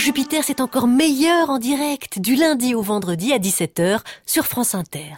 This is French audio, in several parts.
Jupiter, c'est encore meilleur en direct, du lundi au vendredi à 17h sur France Inter.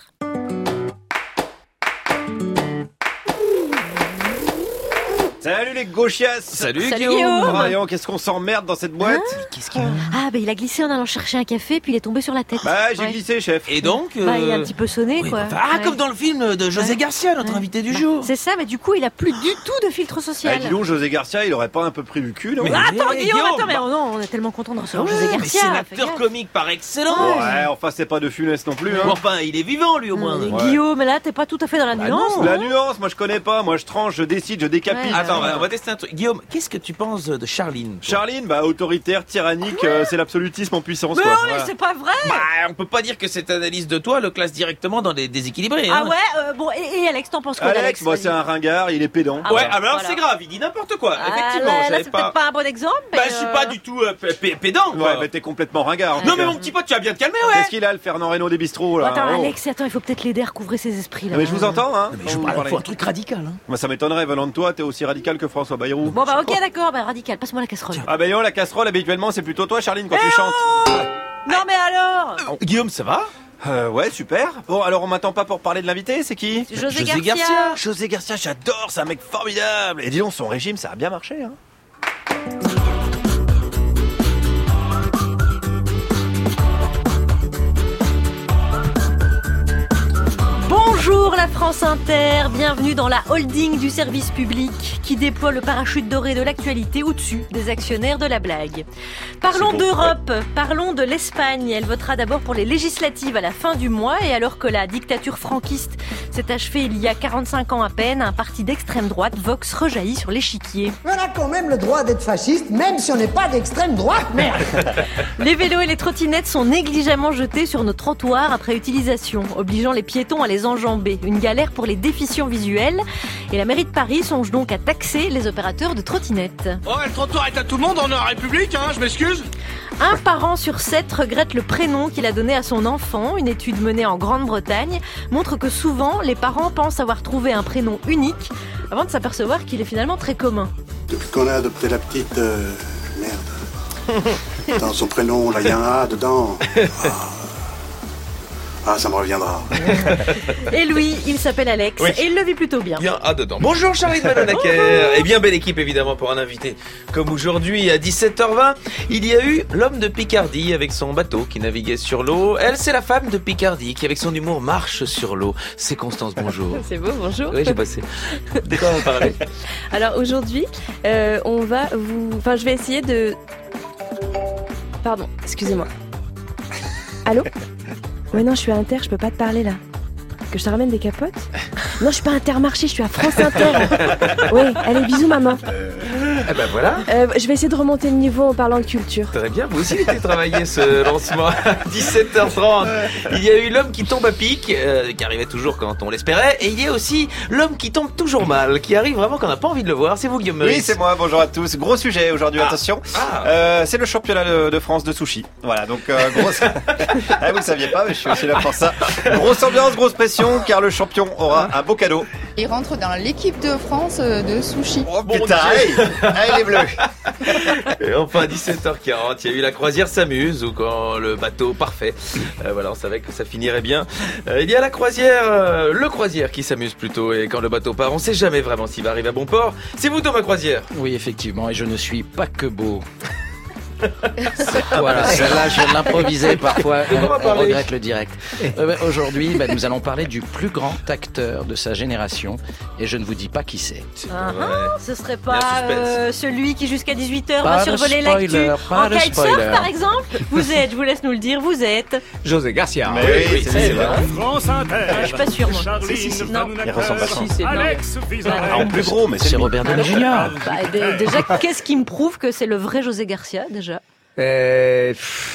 Salut les gauchias. Salut Guillaume. Voyons, qu'est-ce qu'on s'emmerde dans cette boîte? Qu'est-ce qu'il y a? Ah, il a glissé en allant chercher un café, puis il est tombé sur la tête. Bah, j'ai Ouais. glissé, chef. Et donc Il a un petit peu sonné, oui, quoi. enfin, Ouais. comme dans le film de José Garcia, notre invité du jour. C'est ça, mais du coup, il a plus du tout de filtre social. Dis donc, José Garcia, il aurait pas un peu pris du cul, non? Mais- Attends, Mais Guillaume, Guillaume, attends, mais bah- oh non, on est tellement content de recevoir Ouais, José mais Garcia. c'est un fais acteur gaffe. comique par excellence. Ouais, enfin, c'est pas de Funès non plus, hein. Bon, enfin, il est vivant lui au moins. Mais Ouais. Guillaume, là, t'es pas tout à fait dans la nuance. non. hein. La nuance, moi je connais pas, moi je tranche, je décide, je décapite. Ouais, Attends, on va tester un truc. Guillaume, qu'est-ce que tu penses de Charline, toi? Charline, bah autoritaire, tyrannique, c'est l'absolutisme en puissance, Mais quoi. non, mais Voilà. c'est pas vrai. Bah, on peut pas dire que cette analyse de toi le classe directement dans les déséquilibrés. Ah hein. ouais, bon, et Alex, t'en penses quoi Alex, d'Alex bah, Vas-y. c'est un ringard, il est pédant. Ah Ouais, ouais, alors voilà. c'est grave, il dit n'importe quoi. Ah, Effectivement, là, j'avais c'est pas. peut-être pas un bon exemple. Bah, mais, je suis pas du tout pédant, Ouais, quoi. mais t'es complètement ringard. en Non, tout mais cas. mon petit pote, tu vas bien te calmer, ouais. Qu'est-ce qu'il a, le Fernand Reynaud des bistrots, là? Attends, Oh. Alex, attends, il faut peut-être l'aider à recouvrer ses esprits, là. Mais je vous entends, hein. Mais je Vous parle, parlez. faut un truc radical, hein. Moi, ça m'étonnerait, venant de toi, t'es aussi radical que François Bayrou. Bon, bah, ok, d'accord, bah, radical, passe-moi la casserole. Ah ben non, la casserole, habituellement, c'est plutôt toi, Charline, quand tu chantes. Non, mais alors Guillaume, ça va? Ouais, super. Bon, alors on m'attend pas pour parler de l'invité, c'est qui? José José Garcia. Garcia. José Garcia, j'adore, c'est un mec formidable. Et dis donc, son régime, ça a bien marché, hein. Bonjour la France Inter, bienvenue dans la holding du service public qui déploie le parachute doré de l'actualité au-dessus des actionnaires de la blague. Parlons C'est beau, d'Europe, parlons de l'Espagne. Elle votera d'abord pour les législatives à la fin du mois et alors que la dictature franquiste s'est achevée il y a 45 ans à peine, un parti d'extrême droite, Vox, rejaillit sur l'échiquier. On a quand même le droit d'être fasciste, même si on n'est pas d'extrême droite, merde. Les vélos et les trottinettes sont négligemment jetés sur nos trottoirs après utilisation, obligeant les piétons à les enjamber. Une galère pour les déficients visuels. Et la mairie de Paris songe donc à taxer les opérateurs de trottinettes. Oh, le trottoir est à tout le monde en République, hein, je m'excuse. Un parent sur 7 regrette le prénom qu'il a donné à son enfant. Une étude menée en Grande-Bretagne montre que souvent, les parents pensent avoir trouvé un prénom unique avant de s'apercevoir qu'il est finalement très commun. Depuis qu'on a adopté la petite... merde. Dans son prénom, là, il y a un A dedans. Ah, ça me reviendra. Et lui, il s'appelle Alex Oui. et il le vit plutôt bien. Bien, ah dedans. Bonjour Charline Manonaker. Et bien belle équipe évidemment pour un invité. Comme aujourd'hui à 17h20, il y a eu l'homme de Picardie avec son bateau qui naviguait sur l'eau. Elle, c'est la femme de Picardie qui avec son humour marche sur l'eau. C'est Constance, bonjour. C'est beau, bonjour. Oui, j'ai passé. De quoi on parlait? Alors aujourd'hui, on va vous... Enfin, je vais essayer de... Pardon, excusez-moi. Allô? Ouais, non, je suis à Inter, je peux pas te parler là. Que je te ramène des capotes? Non, je suis pas à Intermarché, je suis à France Inter. Ouais, allez, bisous maman. Eh ben voilà. Je vais essayer de remonter le niveau en parlant de culture. Très bien, vous aussi vous avez travaillé ce lancement à 17h30. Il y a eu l'homme qui tombe à pic, qui arrivait toujours quand on l'espérait, et il y a aussi l'homme qui tombe toujours mal, qui arrive vraiment quand on n'a pas envie de le voir. C'est vous Guillaume Meurice. Oui, c'est moi, bonjour à tous. Gros sujet aujourd'hui, Ah. attention. Ah. C'est le championnat de France de sushi. Voilà, donc grosse... ah, vous le saviez pas, mais je suis aussi là pour ça. Grosse ambiance, grosse pression, car le champion aura un beau cadeau. Il rentre dans l'équipe de France de sushi. Oh Mon putain, Dieu. hey, les bleus. Et enfin, 17h40, il y a eu la croisière s'amuse, ou quand le bateau parfait. Voilà, on savait que ça finirait bien. Il y a la croisière, le croisière qui s'amuse plutôt, et quand le bateau part, on sait jamais vraiment s'il va arriver à bon port. C'est vous Thomas Croisière. Oui, effectivement, et je ne suis pas que beau. Voilà, celle-là, je viens de l'improviser parfois. on va On parler regrette le direct. Aujourd'hui, nous allons parler du plus grand acteur de sa génération, et je ne vous dis pas qui c'est. Ah, ce serait Il y a un pas suspense. celui qui jusqu'à 18h Pas va de survoler l'actu spoiler, pas en de kitesurf spoiler. par exemple. Vous êtes, je vous laisse nous le dire, vous êtes. José Garcia. Mais oui, c'est vrai. France Inter. Je suis pas sûre moi. Charline Non. Il ressemble vachement. Si, c'est Alex Ah, en plus gros, mais C'est Robert Downey Jr. Bah, déjà, qu'est-ce qui me prouve que c'est le vrai José Garcia déjà?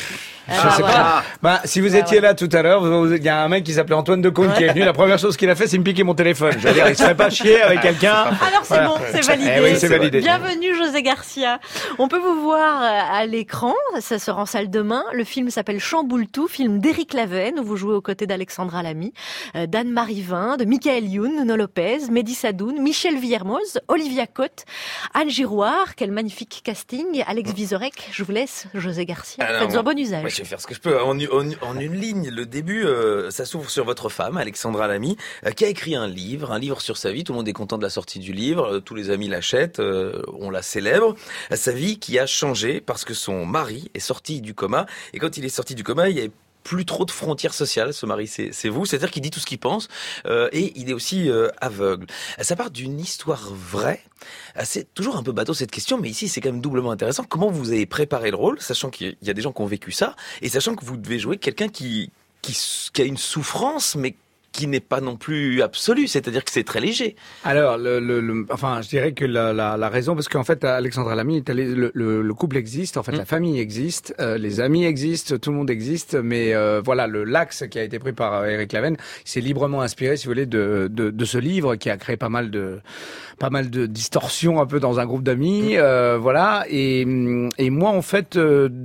Je sais pas. Bah, si vous étiez là tout à l'heure, il y a un mec qui s'appelait Antoine Decaune qui est venu. La première chose qu'il a fait, c'est me piquer mon téléphone. Je veux dire, il se ferait pas chier avec quelqu'un. Alors c'est bon, c'est validé. Oui, c'est validé. Bienvenue José Garcia. On peut vous voir à l'écran, ça sera en salle demain. Le film s'appelle Chamboule tout, film d'Éric Laven, où vous jouez aux côtés d'Alexandra Lamy, d'Anne-Marie Vin, de Michael Youn, Nuno Lopez, Mehdi Sadoun, Michel Villermoz, Olivia Cotte, Anne Girouard. Quel magnifique casting. Alex Vizorek, je vous laisse, José Garcia. Faites-en bon usage. Moi, je vais faire ce que je peux. En une ligne, le début, ça s'ouvre sur votre femme, Alexandra Lamy, qui a écrit un livre sur sa vie. Tout le monde est content de la sortie du livre. Tous les amis l'achètent. On la célèbre. Sa vie qui a changé parce que son mari est sorti du coma. Et quand il est sorti du coma, il y a plus trop de frontières sociales. Ce mari, c'est vous. C'est-à-dire qu'il dit tout ce qu'il pense. Et il est aussi aveugle. Ça part d'une histoire vraie. C'est toujours un peu bateau cette question, mais ici c'est quand même doublement intéressant. Comment vous avez préparé le rôle, sachant qu'il y a des gens qui ont vécu ça, et sachant que vous devez jouer quelqu'un qui a une souffrance, mais qui n'est pas non plus absolue, c'est-à-dire que c'est très léger. Alors, enfin, je dirais que la raison, parce qu'en fait, Alexandra Lamy, le couple existe, en fait, la famille existe, les amis existent, tout le monde existe, mais voilà, l'axe qui a été pris par Éric Laven, c'est librement inspiré, si vous voulez, de ce livre qui a créé pas mal de distorsions un peu dans un groupe d'amis, voilà. Et moi, en fait,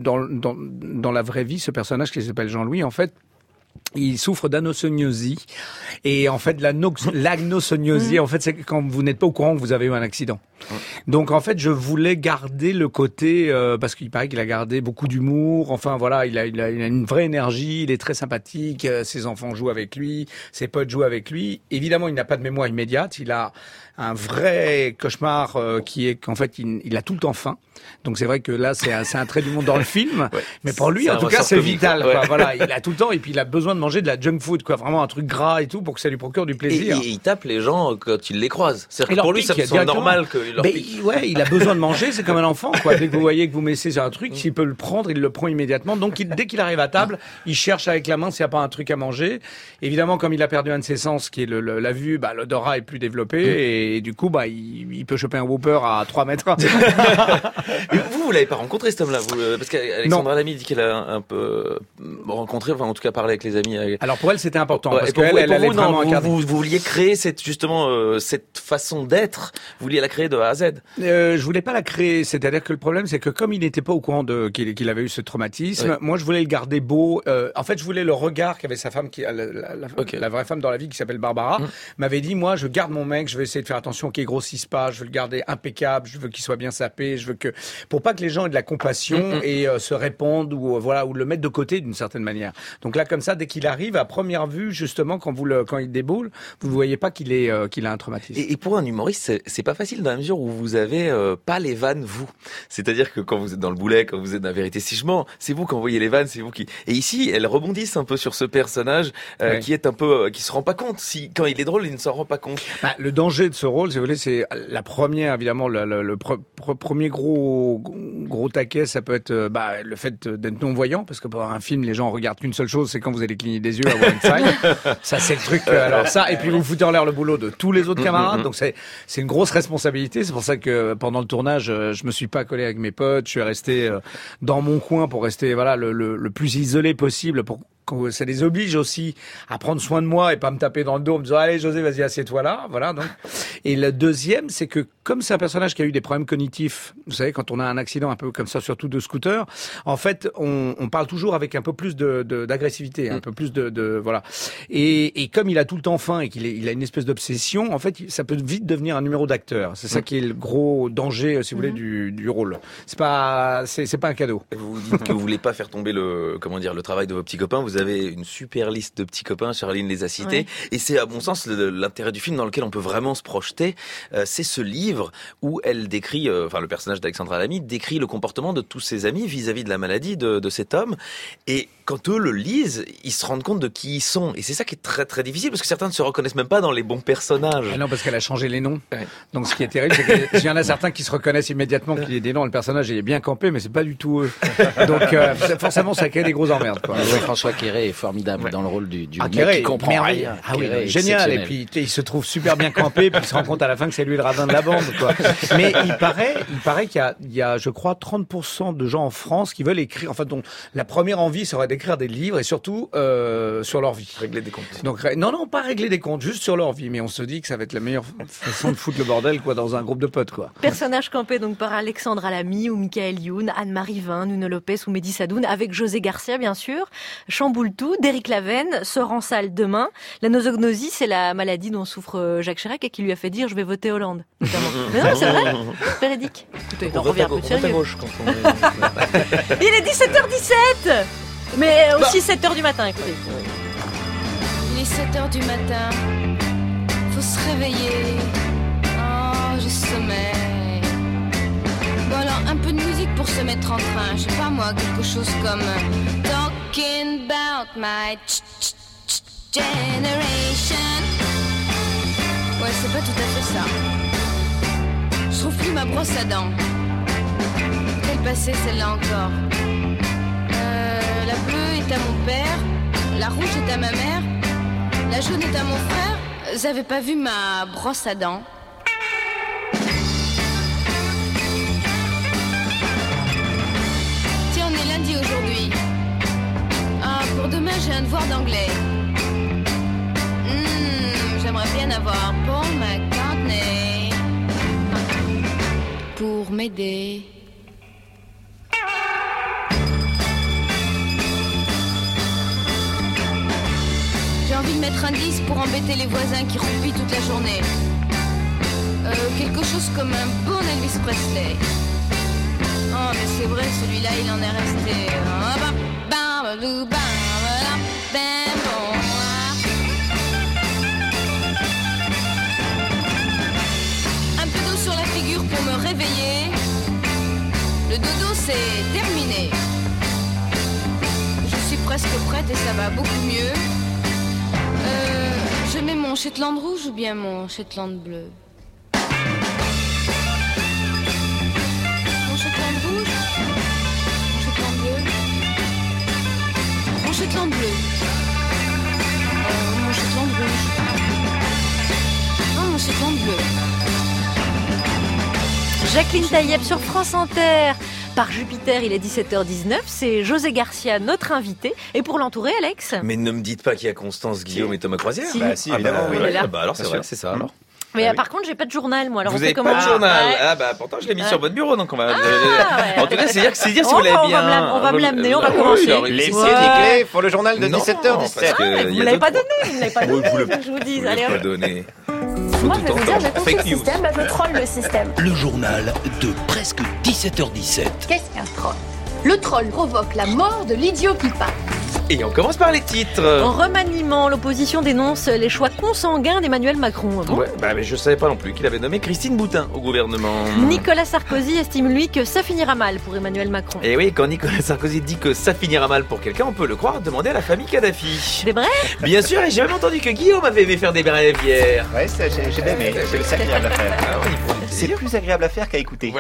dans la vraie vie, ce personnage qui s'appelle Jean-Louis, en fait, il souffre d'anosognosie. Et en fait, l'anosognosie, en fait, c'est quand vous n'êtes pas au courant que vous avez eu un accident. Donc, en fait, je voulais garder le côté, parce qu'il paraît qu'il a gardé beaucoup d'humour. Enfin, voilà, il a une vraie énergie, il est très sympathique, ses enfants jouent avec lui, ses potes jouent avec lui. Évidemment, il n'a pas de mémoire immédiate, il a un vrai cauchemar qui est qu'en fait, il a tout le temps faim. Donc, c'est vrai que là, c'est un trait du monde dans le film. Ouais. Mais pour lui, en tout cas, c'est vital, quoi. Voilà, il a tout le temps et puis il a besoin de manger de la junk food, quoi. Vraiment un truc gras et tout pour que ça lui procure du plaisir. Et il tape les gens quand il les croise. C'est-à-dire que pour lui, ça me semble normal qu'il leur pique. Ouais, il a besoin de manger, c'est comme un enfant, quoi. Dès que vous voyez que vous mettez sur un truc, s'il peut le prendre, il le prend immédiatement. Donc, dès qu'il arrive à table, il cherche avec la main s'il n'y a pas un truc à manger. Évidemment, comme il a perdu un de ses sens, qui est la vue, l'odorat est plus développé et du coup, il peut choper un Whopper à 3 mètres. Vous l'avez pas rencontré cet homme-là, parce qu'Alexandra Lamy dit qu'elle a un peu rencontré, enfin en tout cas parlé avec les amis. Alors pour elle c'était important parce qu'elle elle est vraiment incarnée. Vous vouliez créer cette façon d'être, vous vouliez la créer de A à Z. Je voulais pas la créer, c'est-à-dire que le problème c'est que comme il n'était pas au courant qu'il avait eu ce traumatisme, moi je voulais le garder beau. En fait je voulais le regard qu'avait sa femme, la vraie femme dans la vie qui s'appelle Barbara, m'avait dit moi je garde mon mec, je vais essayer de faire attention qu'il grossisse pas, je veux le garder impeccable, je veux qu'il soit bien sapé, je veux que pour pas que les gens aient de la compassion et se répandent ou le mettre de côté d'une certaine manière. Donc là comme ça dès qu'il arrive à première vue justement quand il déboule, vous ne voyez pas qu'il a un traumatisme. Et pour un humoriste c'est pas facile dans la mesure où vous avez pas les vannes vous. C'est-à-dire que quand vous êtes dans le boulet, quand vous êtes dans la vérité si je mens, c'est vous qui envoyez les vannes, c'est vous qui. Et ici elles rebondissent un peu sur ce personnage qui est un peu qui se rend pas compte quand il est drôle, il ne s'en rend pas compte. Le danger de ce rôle, si vous voulez, c'est la première évidemment le premier gros taquet, ça peut être le fait d'être non-voyant, parce que pour un film, les gens regardent qu'une seule chose, c'est quand vous allez cligner des yeux à voir une faille. Ça, c'est le truc. Alors ça, et puis vous foutez en l'air le boulot de tous les autres camarades. Donc c'est une grosse responsabilité. C'est pour ça que pendant le tournage, je me suis pas collé avec mes potes. Je suis resté dans mon coin pour rester le plus isolé possible pour ça les oblige aussi à prendre soin de moi et pas me taper dans le dos en me disant allez José vas-y assieds-toi là, voilà. Donc. Et le deuxième c'est que comme c'est un personnage qui a eu des problèmes cognitifs, vous savez quand on a un accident un peu comme ça surtout de scooter, en fait on parle toujours avec un peu plus d'agressivité, un peu plus de voilà. Et comme il a tout le temps faim et qu'il a une espèce d'obsession, en fait ça peut vite devenir un numéro d'acteur. C'est ça qui est le gros danger si vous voulez du rôle. C'est pas un cadeau. Vous dites que vous voulez pas faire tomber le travail de vos petits copains. Vous avez une super liste de petits copains, Charline les a cités, et c'est à mon sens l'intérêt du film dans lequel on peut vraiment se projeter, c'est ce livre où elle décrit, le personnage d'Alexandra Lamy décrit le comportement de tous ses amis vis-à-vis de la maladie de cet homme, et quand eux le lisent, ils se rendent compte de qui ils sont, et c'est ça qui est très très difficile, parce que certains ne se reconnaissent même pas dans les bons personnages. Ah non, parce qu'elle a changé les noms. Ouais. Donc ce qui est terrible, c'est qu'il y en a certains qui se reconnaissent immédiatement qu'il y a des noms, le personnage est bien campé, mais c'est pas du tout eux. Donc forcément ça crée des grosses emmerdes, quoi. Ouais, François qui Quéré est formidable dans le rôle du mec Quéré, qui comprend rien. Ah oui, Quéré est génial. Et exceptionnel. puis il se trouve super bien campé, puis il se rend compte à la fin que c'est lui le radin de la bande, quoi. Mais il paraît qu'il y a, je crois, 30% de gens en France qui veulent écrire, enfin, dont la première envie serait d'écrire des livres et surtout sur leur vie. Régler des comptes. Donc non, pas régler des comptes, juste sur leur vie. Mais on se dit que ça va être la meilleure façon de foutre le bordel, quoi, dans un groupe de potes, quoi. Personnage campé donc par Alexandra Lamy ou Michael Youn, Anne-Marie Vin, Nuno Lopez ou Mehdi Sadoun, avec José Garcia bien sûr, chamboule tout, Derrick Lavenne sort en salle demain. La nosognosie, c'est la maladie dont souffre Jacques Chirac et qui lui a fait dire je vais voter Hollande. Notamment. Mais non, c'est vrai, véridique. Écoutez, on revient un peu de sérieux. Il est 17h17, mais aussi 7h du matin, écoutez. Il est 7h du matin, faut se réveiller. Oh, j'ai sommeil. Bon alors, un peu de musique pour se mettre en train. Je sais pas moi, quelque chose comme Talking about my generation. Ouais, c'est pas tout à fait ça. Je trouve plus ma brosse à dents. Quelle passée celle-là encore. La bleue est à mon père, la rouge est à ma mère, la jaune est à mon frère. J'avais pas vu ma brosse à dents. Tiens, on est lundi aujourd'hui. Ah, pour demain j'ai un devoir d'anglais. J'aimerais bien avoir Paul McCartney pour m'aider. J'ai envie de mettre un 10 pour embêter les voisins qui roupillent toute la journée. Quelque chose comme un bon Elvis Presley. Oh mais c'est vrai, celui-là il en est resté. Un peu d'eau sur la figure pour me réveiller. Le dodo c'est terminé. Je suis presque prête et ça va beaucoup mieux. Je mets mon Shetland rouge ou bien mon Shetland bleu? Mon Shetland rouge? Mon Shetland bleu? Mon Shetland bleu? Mon Shetland rouge? Oh, mon Shetland bleu? Jacqueline Taïeb sur France Inter. Par Jupiter, il est 17h19, c'est José Garcia, notre invité. Et pour l'entourer, Alex? Mais ne me dites pas qu'il y a Constance Guillaume et Thomas Croisière. Si. Bah si, évidemment, oui. Bah alors c'est vrai, c'est ça alors. Mais par contre, j'ai pas de journal, moi. Alors Vous on fait avez comment? pas de journal? Ouais. Ah bah pourtant je l'ai mis sur votre bureau, donc on va... Ouais. En tout cas, c'est dire si Oh, vous l'avez on va bien... on va me l'amener, on va Oui, commencer. alors, Les c'est- clés pour le journal de Non, 17h17. parce que Vous il y me a l'avez deux- pas donné, vous me l'avez pas Oui, donné, vous le- que je vous dise. Vous Allez, l'avez hop. pas donné. Moi, je vais vous dire, je confie le Fake news. système, je troll le système. Le journal de presque 17h17. Qu'est-ce qu'un troll? Le troll provoque la mort de l'idiot qui parle. Et on commence par les En titres. remaniement, l'opposition dénonce les choix consanguins d'Emmanuel Macron. Bon. Ouais, bah mais je savais pas non plus qu'il avait nommé Christine Boutin au gouvernement. Nicolas Sarkozy estime lui que ça finira mal pour Emmanuel Macron. Et oui, quand Nicolas Sarkozy dit que ça finira mal pour quelqu'un, on peut le croire, demander à la famille Kadhafi. Des vrais? Bien sûr, et j'ai même entendu que Guillaume avait aimé faire des brèves hier. Ouais, j'ai bien aimé. C'est agréable à faire. Ah ouais, il prend du C'est plaisir. plus agréable à faire qu'à écouter.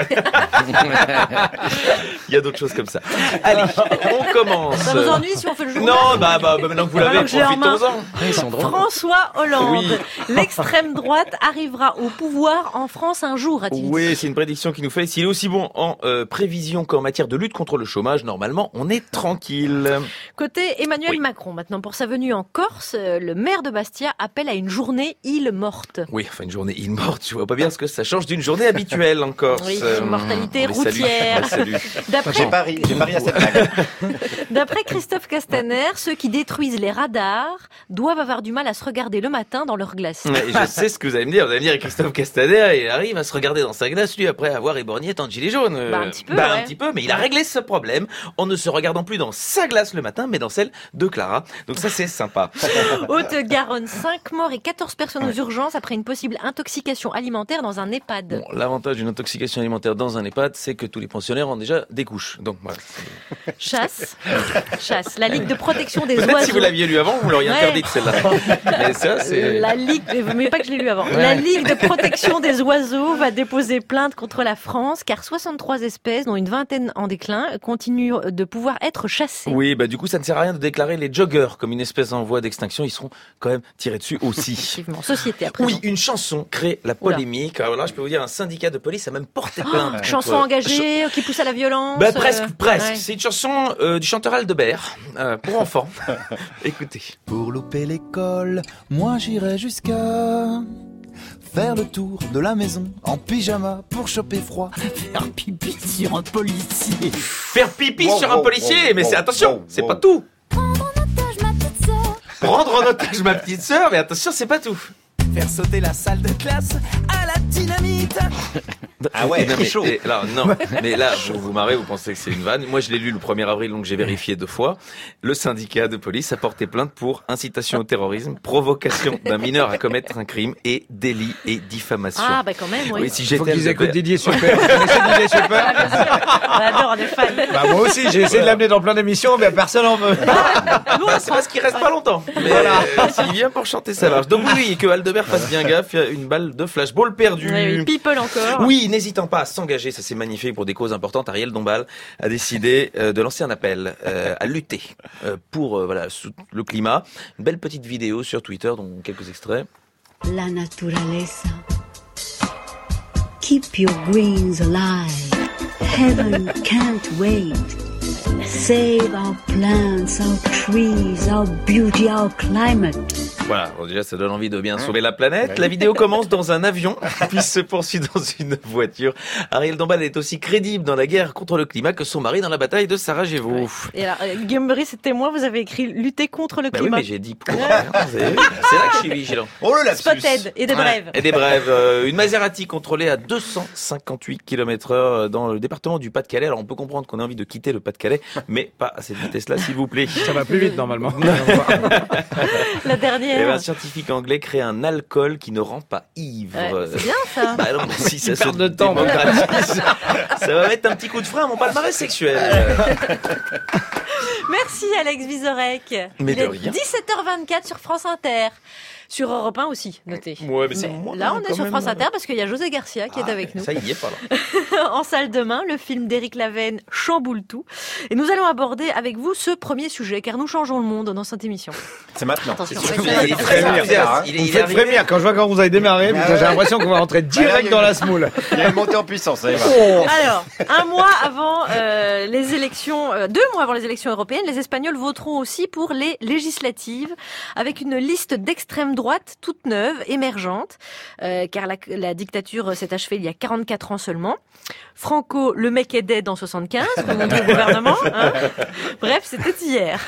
Il y a d'autres choses comme ça. Allez, on commence. Ça vous ennuie si on fait le journal? Non, bah maintenant que vous l'avez, Alors que j'ai en main. profitons-en. Ils sont drôles. François Hollande. Oui. L'extrême droite arrivera au pouvoir en France un jour, a-t-il dit. Oui, c'est une prédiction qu'il nous fait. S'il est aussi bon en prévision qu'en matière de lutte contre le chômage, normalement, on est tranquille. Côté Emmanuel Oui. Macron, maintenant, pour sa venue en Corse, le maire de Bastia appelle à une journée île morte. Oui, enfin une journée île morte, je vois pas bien ce que ça change d'une journée habituelle en Corse. Oui, mortalité on les salue. routière. On les salue. J'ai pari à cette blague. D'après Christophe Castaner, ceux qui détruisent les radars doivent avoir du mal à se regarder le matin dans leur glace. Ouais, et je sais ce que vous allez me dire. Vous allez me dire, Christophe Castaner, il arrive à se regarder dans sa glace, lui, après avoir éborgné tant de gilets jaunes. Un petit peu, un ouais. petit peu, mais il a réglé ce problème en ne se regardant plus dans sa glace le matin, mais dans celle de Clara. Donc ça, c'est sympa. Haute-Garonne, 5 morts et 14 personnes aux urgences après une possible intoxication alimentaire dans un EHPAD. Bon, l'avantage d'une intoxication alimentaire dans un EHPAD, c'est que tous les pensionnaires ont déjà des couches. Donc voilà. Chasse, la Ligue de protection des Peut-être oiseaux. si vous l'aviez lu avant, vous l'auriez interdite celle-là. Mais ça, c'est... La Ligue, mais pas que je l'ai lu avant. La Ligue de protection des oiseaux va déposer plainte contre la France, car 63 espèces, dont une vingtaine en déclin, continuent de pouvoir être chassées. Oui, du coup, ça ne sert à rien de déclarer les joggers comme une espèce en voie d'extinction. Ils seront quand même tirés dessus aussi. Effectivement, société à présent. Oui, une chanson crée la polémique. Alors là, je peux vous dire, un syndicat de police a même porté plainte. Chanson engagée qui pousse à la violence. Presque. Ouais. C'est une chanson du chanteur Aldebert pour enfants. Écoutez. Pour louper l'école, moi j'irai jusqu'à faire le tour de la maison en pyjama pour choper froid, faire pipi sur un policier. Faire pipi sur un policier, mais c'est attention, c'est pas tout. Prendre en otage ma petite sœur, mais attention, c'est pas tout. Faire sauter la salle de classe à la dynamite. Ah ouais, non, c'est chaud. Mais là, vous vous marrez, vous pensez que c'est une vanne. Moi, je l'ai lu le 1er avril, donc j'ai vérifié 2 fois. Le syndicat de police a porté plainte pour incitation au terrorisme, provocation d'un mineur à commettre un crime et délit et diffamation. Ah, quand même, oui. Si Faut j'étais qu'ils écoutent Didier Super. Bien sûr, on adore, on est fans. Moi aussi, j'ai essayé de l'amener dans plein d'émissions, mais personne en veut. C'est parce qu'il reste pas longtemps. Mais s'il vient pour chanter, ça marche. Donc oui, que Aldebert fasse bien gaffe, il y a une balle de flashball perdue. Oui, people encore. Oui, n'hésitant pas à s'engager, ça c'est magnifique pour des causes importantes. Ariel Dombal a décidé de lancer un appel à lutter pour le climat. Une belle petite vidéo sur Twitter, dont quelques extraits. La naturaleza. Keep your greens alive. Heaven can't wait. Save our plants, our trees, our beauty, our climate. Voilà, bon, déjà ça donne envie de bien sauver la planète. La vidéo commence dans un avion, puis se poursuit dans une voiture. Ariel Dombal est aussi crédible dans la guerre contre le climat que son mari dans la bataille de Sarajevo. Ouais. Et alors, Guillaume Meurice est témoin, vous avez écrit lutter contre le climat. Oui, mais j'ai dit pour. C'est là que je suis vigilant. Oh le lapsus. Spotted et des brèves. Et des brèves. Une Maserati contrôlée à 258 km/h dans le département du Pas-de-Calais. Alors on peut comprendre qu'on a envie de quitter le Pas-de-Calais, mais pas à cette vitesse-là, s'il vous plaît. Ça va plus vite normalement. La dernière. Un scientifique anglais crée un alcool qui ne rend pas ivre. C'est bien ça. Non, si ça perd de temps. Ça va mettre un petit coup de frein à mon palmarès sexuel. Merci Alex Vizorek. Mais Il de est rien. 17h24 sur France Inter. Sur Europe 1 aussi, notez. Ouais, mais c'est moi, là, on est quand sur même. France Inter parce qu'il y a José Garcia qui est avec nous. Ça y est, pas là. En salle demain, le film d'Éric Lavenne chamboule tout. Et nous allons aborder avec vous ce premier sujet, car nous changeons le monde dans cette émission. C'est maintenant. Attention, Il est très enthousiaste. Vous me faites frémir quand je vois quand vous avez démarré, parce que j'ai l'impression qu'on va rentrer direct dans la semoule. Il y a une montée en puissance, ça y va. Alors, 2 mois avant les élections européennes, les Espagnols voteront aussi pour les législatives, avec une liste d'extrême droite toute neuve, émergente, car la dictature s'est achevée il y a 44 ans seulement. Franco, le mec est dead en 75, comme on dit au gouvernement. Hein. Bref, c'était hier.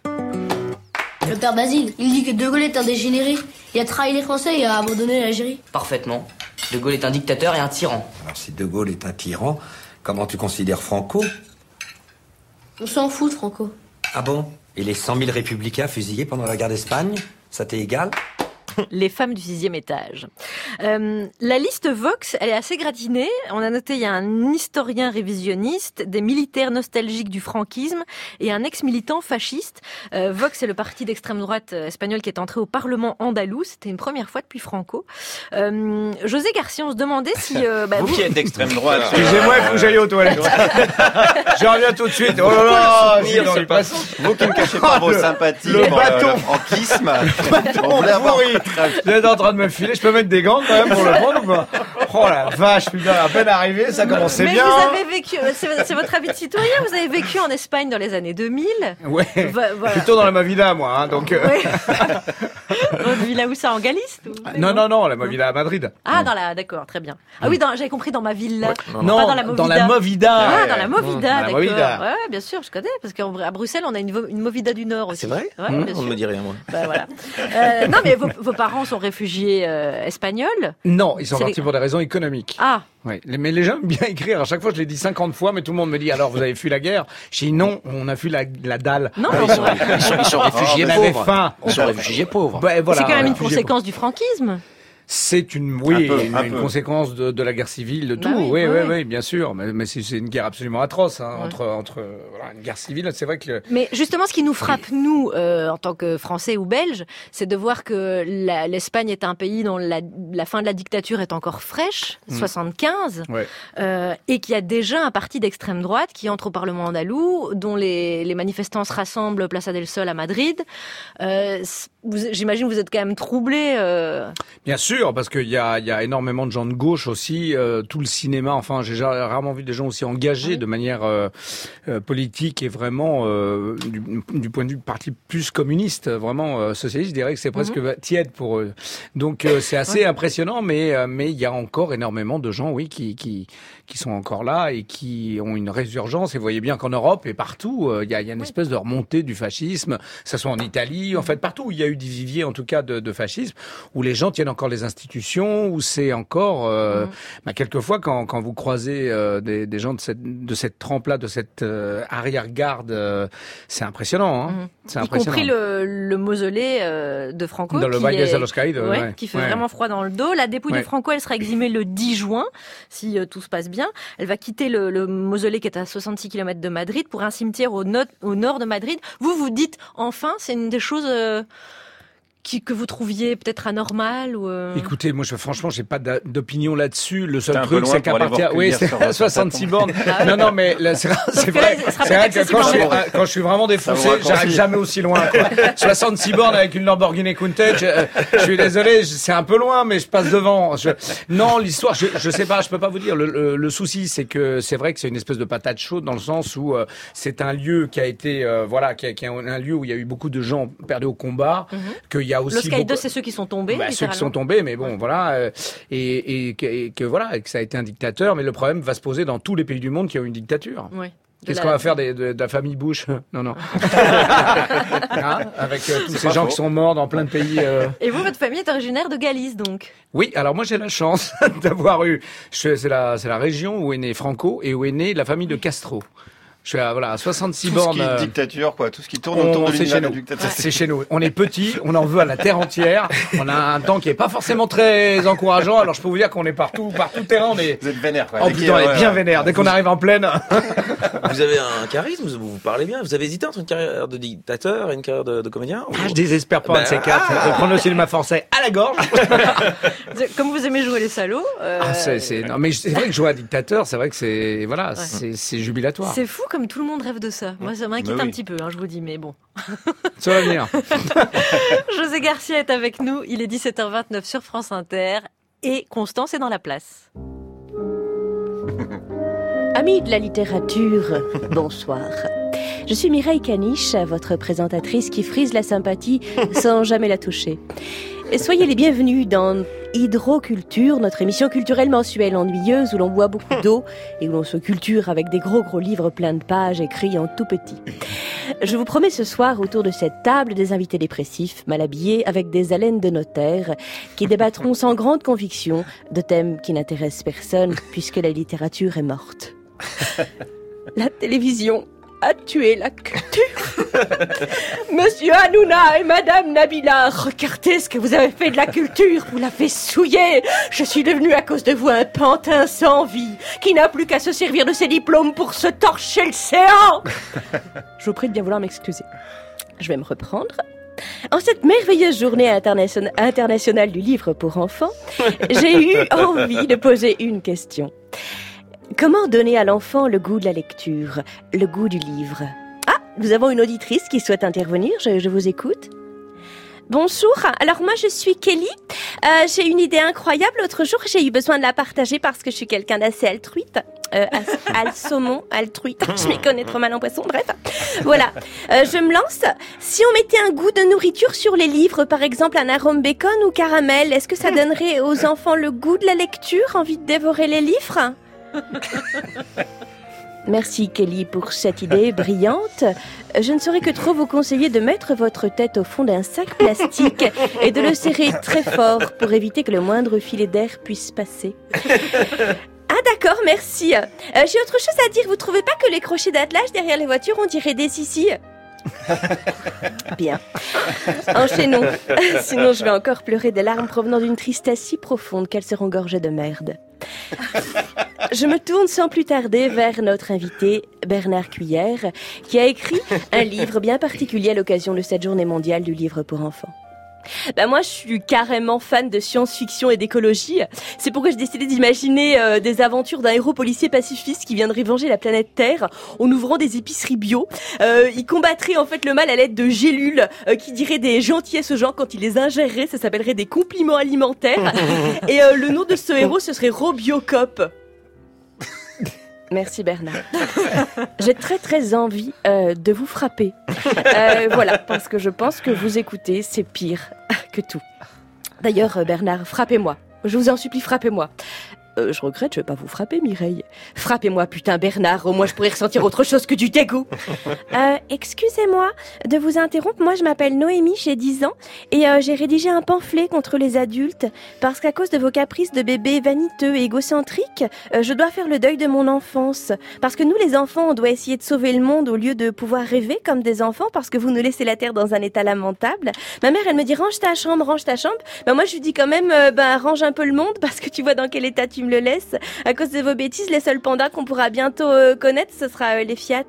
Le père Basile, il dit que De Gaulle est un dégénéré. Il a trahi les Français et a abandonné l'Algérie. Parfaitement. De Gaulle est un dictateur et un tyran. Alors si De Gaulle est un tyran, comment tu considères Franco? On s'en fout de Franco. Ah bon? Et les 100 000 républicains fusillés pendant la guerre d'Espagne? Ça t'est égal? Les femmes du 6e étage. La liste Vox, elle est assez gratinée. On a noté, il y a un historien révisionniste, des militaires nostalgiques du franquisme et un ex-militant fasciste. Vox, c'est le parti d'extrême droite espagnol qui est entré au Parlement andalou. C'était une première fois depuis Franco. José Garcia, on se demandait si... vous qui êtes d'extrême droite... Excusez-moi, il faut que j'aille aux toilettes. Je reviens tout de suite. Oh là là, c'est dans les passants. Vous qui ne cachez pas vos sympathies le pour bâton. le franquisme. On voulait avoir... Vous êtes en train de me filer, je peux mettre des gants quand même pour le prendre ou pas? Oh la vache, putain, à peine arrivé, ça commençait mais bien. Mais vous avez vécu, c'est votre avis de citoyen, vous avez vécu en Espagne dans les années 2000. Ouais, voilà. Plutôt dans la Movida moi, hein, donc... Ouais. Votre villa où ça, en Galice Non, la Movida à Madrid. Ah, d'accord, très bien. Ah oui, j'avais compris dans ma ville. Ouais. Non, pas dans la Movida. Ah, dans la Movida, d'accord. Movida. Ouais, bien sûr, je connais, parce qu'à Bruxelles, on a une Movida du Nord aussi. C'est vrai? Ouais, on ne me dit rien, moi. Bah, voilà. Non, mais vos parents sont réfugiés espagnols? Non, ils sont partis pour des raisons économiques. Ah. Oui, mais les gens aiment bien écrire. À chaque fois, je l'ai dit 50 fois, mais tout le monde me dit, alors, vous avez fui la guerre? Je dis non, on a fui la dalle. Non, ils sont réfugiés on avait pauvres. faim. Ils sont réfugiés pauvres. Ouais, voilà, c'est quand même une conséquence du franquisme. C'est une conséquence de la guerre civile, de tout. Oui, bien sûr. Mais c'est une guerre absolument atroce entre une guerre civile. C'est vrai que. Mais justement, ce qui nous frappe nous, en tant que Français ou Belges, c'est de voir que l'Espagne est un pays dont la fin de la dictature est encore fraîche, 75, et qu'il y a déjà un parti d'extrême droite qui entre au Parlement andalou, dont les manifestants se rassemblent Plaza del Sol à Madrid. J'imagine que vous êtes quand même troublés. Bien sûr, parce qu'il y a énormément de gens de gauche aussi, tout le cinéma, enfin j'ai rarement vu des gens aussi engagés de manière politique et vraiment du point de vue parti plus communiste, vraiment socialiste, je dirais que c'est presque tiède pour eux. Donc c'est assez impressionnant, mais il y a encore énormément de gens, qui sont encore là et qui ont une résurgence. Et vous voyez bien qu'en Europe et partout, il y a une espèce de remontée du fascisme, que ce soit en Italie, en fait partout où il y a eu des viviers en tout cas de fascisme, où les gens tiennent encore les institutions, où c'est encore quelquefois quand vous croisez des gens de cette trempe-là, de cette arrière-garde, c'est impressionnant. C'est impressionnant. Y compris le mausolée de Franco, dans le Valle de los Caídos, qui fait vraiment froid dans le dos. La dépouille de Franco, elle sera exhumée le 10 juin, si tout se passe bien. Elle va quitter le mausolée qui est à 66 km de Madrid pour un cimetière au nord de Madrid. Vous dites, enfin, c'est une des choses que vous trouviez peut-être anormal ou Écoutez, moi franchement, j'ai pas d'opinion là-dessus. Le seul truc, c'est qu'à partir, c'est 66 bornes. Non, mais là, c'est vrai que quand je suis vraiment défoncé, j'arrive jamais aussi loin. 66 bornes avec une Lamborghini Countach, je suis désolé, c'est un peu loin, mais je passe devant. Non, l'histoire, je sais pas, je peux pas vous dire. Le souci, c'est que c'est vrai que c'est une espèce de patate chaude dans le sens où c'est un lieu qui a été, qui est un lieu où il y a eu beaucoup de gens perdus au combat, qu'il y a aussi Los Caídos, c'est ceux qui sont tombés. Ceux qui sont tombés, mais bon, voilà, et que ça a été un dictateur. Mais le problème va se poser dans tous les pays du monde qui ont une dictature. Oui. Qu'est-ce qu'on va faire de la famille Bush? Non. Avec tous ces gens qui sont morts dans plein de pays. Et vous, votre famille est originaire de Galice, donc? Oui, alors moi j'ai la chance d'avoir eu. C'est la région où est né Franco et où est née la famille de Castro. Je suis à 66 bornes. Tout ce qui est dictature, tout ce qui tourne autour de l'univers de la dictature. C'est chez nous. On est petits, on en veut à la terre entière. On a un temps qui est pas forcément très encourageant. Alors je peux vous dire qu'on est partout terrain. Vous êtes vénère, quoi. Oh putain, on est bien vénère. Dès qu'on arrive en pleine. Vous avez un charisme, vous parlez bien. Vous avez hésité entre une carrière de dictateur et une carrière de comédien? Je désespère pas de ces quatre. Prendre le cinéma français à la gorge. Comme vous aimez jouer les salauds. Non, mais c'est vrai que jouer à dictateur, c'est vrai que c'est jubilatoire. C'est fou comme tout le monde rêve de ça. Moi, ça m'inquiète un petit peu, je vous dis, mais bon. Ça va venir. José Garcia est avec nous. Il est 17h29 sur France Inter et Constance est dans la place. Amis de la littérature, bonsoir. Je suis Mireille Caniche, votre présentatrice qui frise la sympathie sans jamais la toucher. Et soyez les bienvenus dans Hydroculture, notre émission culturelle mensuelle ennuyeuse où l'on boit beaucoup d'eau et où l'on se culture avec des gros livres pleins de pages écrits en tout petit. Je vous promets ce soir autour de cette table des invités dépressifs, mal habillés, avec des haleines de notaires, qui débattront sans grande conviction de thèmes qui n'intéressent personne puisque la littérature est morte. La télévision a tué la culture. Monsieur Hanouna et Madame Nabila, regardez ce que vous avez fait de la culture. Vous l'avez souillée. Je suis devenu à cause de vous un pantin sans vie qui n'a plus qu'à se servir de ses diplômes pour se torcher le séant. Je vous prie de bien vouloir m'excuser. Je vais me reprendre. En cette merveilleuse journée internationale du livre pour enfants, j'ai eu envie de poser une question. Comment donner à l'enfant le goût de la lecture, le goût du livre? Ah, nous avons une auditrice qui souhaite intervenir, je vous écoute. Bonjour, alors moi je suis Kelly. J'ai une idée incroyable. L'autre jour, j'ai eu besoin de la partager parce que je suis quelqu'un d'assez altruiste. Altruiste. Je m'y connais trop mal en poisson, bref. Voilà, je me lance. Si on mettait un goût de nourriture sur les livres, par exemple un arôme bacon ou caramel, est-ce que ça donnerait aux enfants le goût de la lecture, envie de dévorer les livres? Merci Kelly pour cette idée brillante. Je ne saurais que trop vous conseiller de mettre votre tête au fond d'un sac plastique et de le serrer très fort pour éviter que le moindre filet d'air puisse passer. Ah d'accord, merci. J'ai autre chose à dire. Vous trouvez pas que les crochets d'attelage derrière les voitures, on dirait des sissis? Bien. Enchaînons. Sinon, je vais encore pleurer des larmes provenant d'une tristesse si profonde qu'elles seront gorgées de merde. Je me tourne sans plus tarder vers notre invité, Bernard Cuillère, qui a écrit un livre bien particulier à l'occasion de cette journée mondiale du livre pour enfants. Moi, je suis carrément fan de science-fiction et d'écologie. C'est pourquoi j'ai décidé d'imaginer des aventures d'un héros policier pacifiste qui viendrait venger la planète Terre en ouvrant des épiceries bio. Il combattrait en fait le mal à l'aide de gélules qui diraient des gentillesses aux gens quand il les ingérerait. Ça s'appellerait des compliments alimentaires. Et le nom de ce héros, ce serait Robiocop. Merci Bernard. J'ai très très envie de vous frapper. Voilà, parce que je pense que vous écoutez, c'est pire que tout. D'ailleurs, Bernard, frappez-moi. Je vous en supplie, frappez-moi. Je regrette, je vais pas vous frapper, Mireille. Frappez-moi, putain, Bernard. Au moins, je pourrais ressentir autre chose que du dégoût. Excusez-moi de vous interrompre. Moi, je m'appelle Noémie, j'ai 10 ans. Et j'ai rédigé un pamphlet contre les adultes. Parce qu'à cause de vos caprices de bébé vaniteux et égocentriques, je dois faire le deuil de mon enfance. Parce que nous, les enfants, on doit essayer de sauver le monde au lieu de pouvoir rêver comme des enfants. Parce que vous nous laissez la terre dans un état lamentable. Ma mère, elle me dit, range ta chambre, range ta chambre. Moi, je lui dis quand même, range un peu le monde. Parce que tu vois dans quel état tu me le laisses. À cause de vos bêtises, les seuls pandas qu'on pourra bientôt connaître, ce sera les Fiat.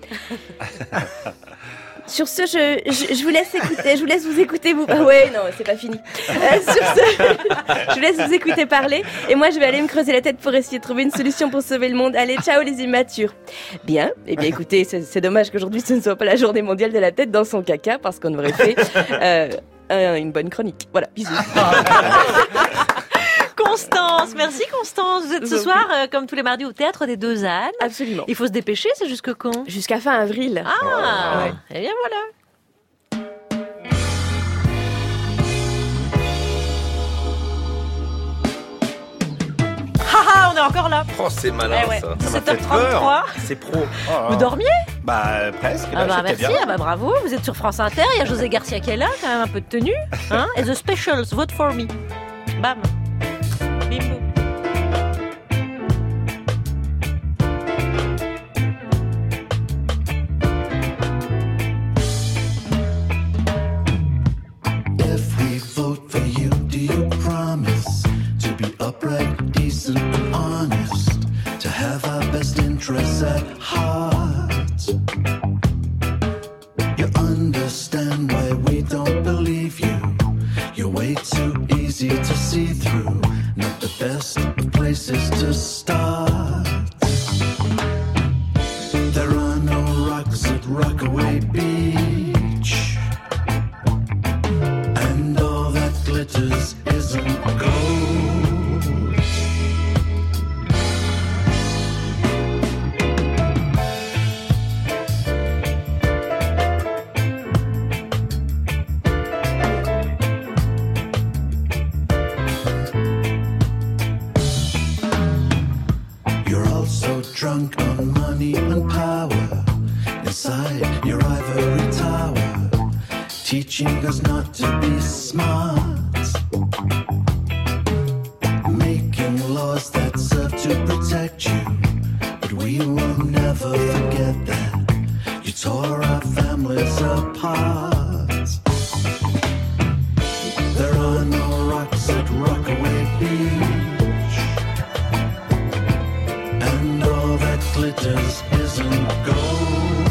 Sur ce, je vous laisse écouter. Je vous laisse vous écouter. Ouais, non, c'est pas fini. Sur ce, je vous laisse vous écouter parler. Et moi, je vais aller me creuser la tête pour essayer de trouver une solution pour sauver le monde. Allez, ciao les immatures. Bien. Eh bien, écoutez, c'est dommage qu'aujourd'hui, ce ne soit pas la journée mondiale de la tête dans son caca, parce qu'on aurait fait une bonne chronique. Voilà, bisous. Constance, merci Constance. Vous êtes ce soir, comme tous les mardis, au Théâtre des Deux Ânes. Absolument. Il faut se dépêcher, c'est jusque quand ? Jusqu'à fin avril. Ah, ouais. Et bien voilà. Haha, on est encore là. Oh, c'est malin ça. Ça m'a fait 7h33. peur. C'est pro. Vous dormiez ? Bah presque. Ah bah j'étais merci, bien. bravo. Vous êtes sur France Inter, il y a José Garcia qui est là, quand même un peu de tenue. Hein ? Et The Specials, vote for me. Bam. Bim boum. If we vote for you, do you promise to be upright, decent, and honest, to have our best interests at heart? You understand why we don't believe you. You're way too easy to see through. Not the best of places to start. There are no rocks at Rockaway Beach, and all that glitters isn't gold. You're all so drunk on money and power inside your ivory tower, teaching us not to be smart, making laws that serve to protect you, but we will never forget that you tore our families apart. There are no rocks at Rockaway Beach, and all that glitters isn't gold.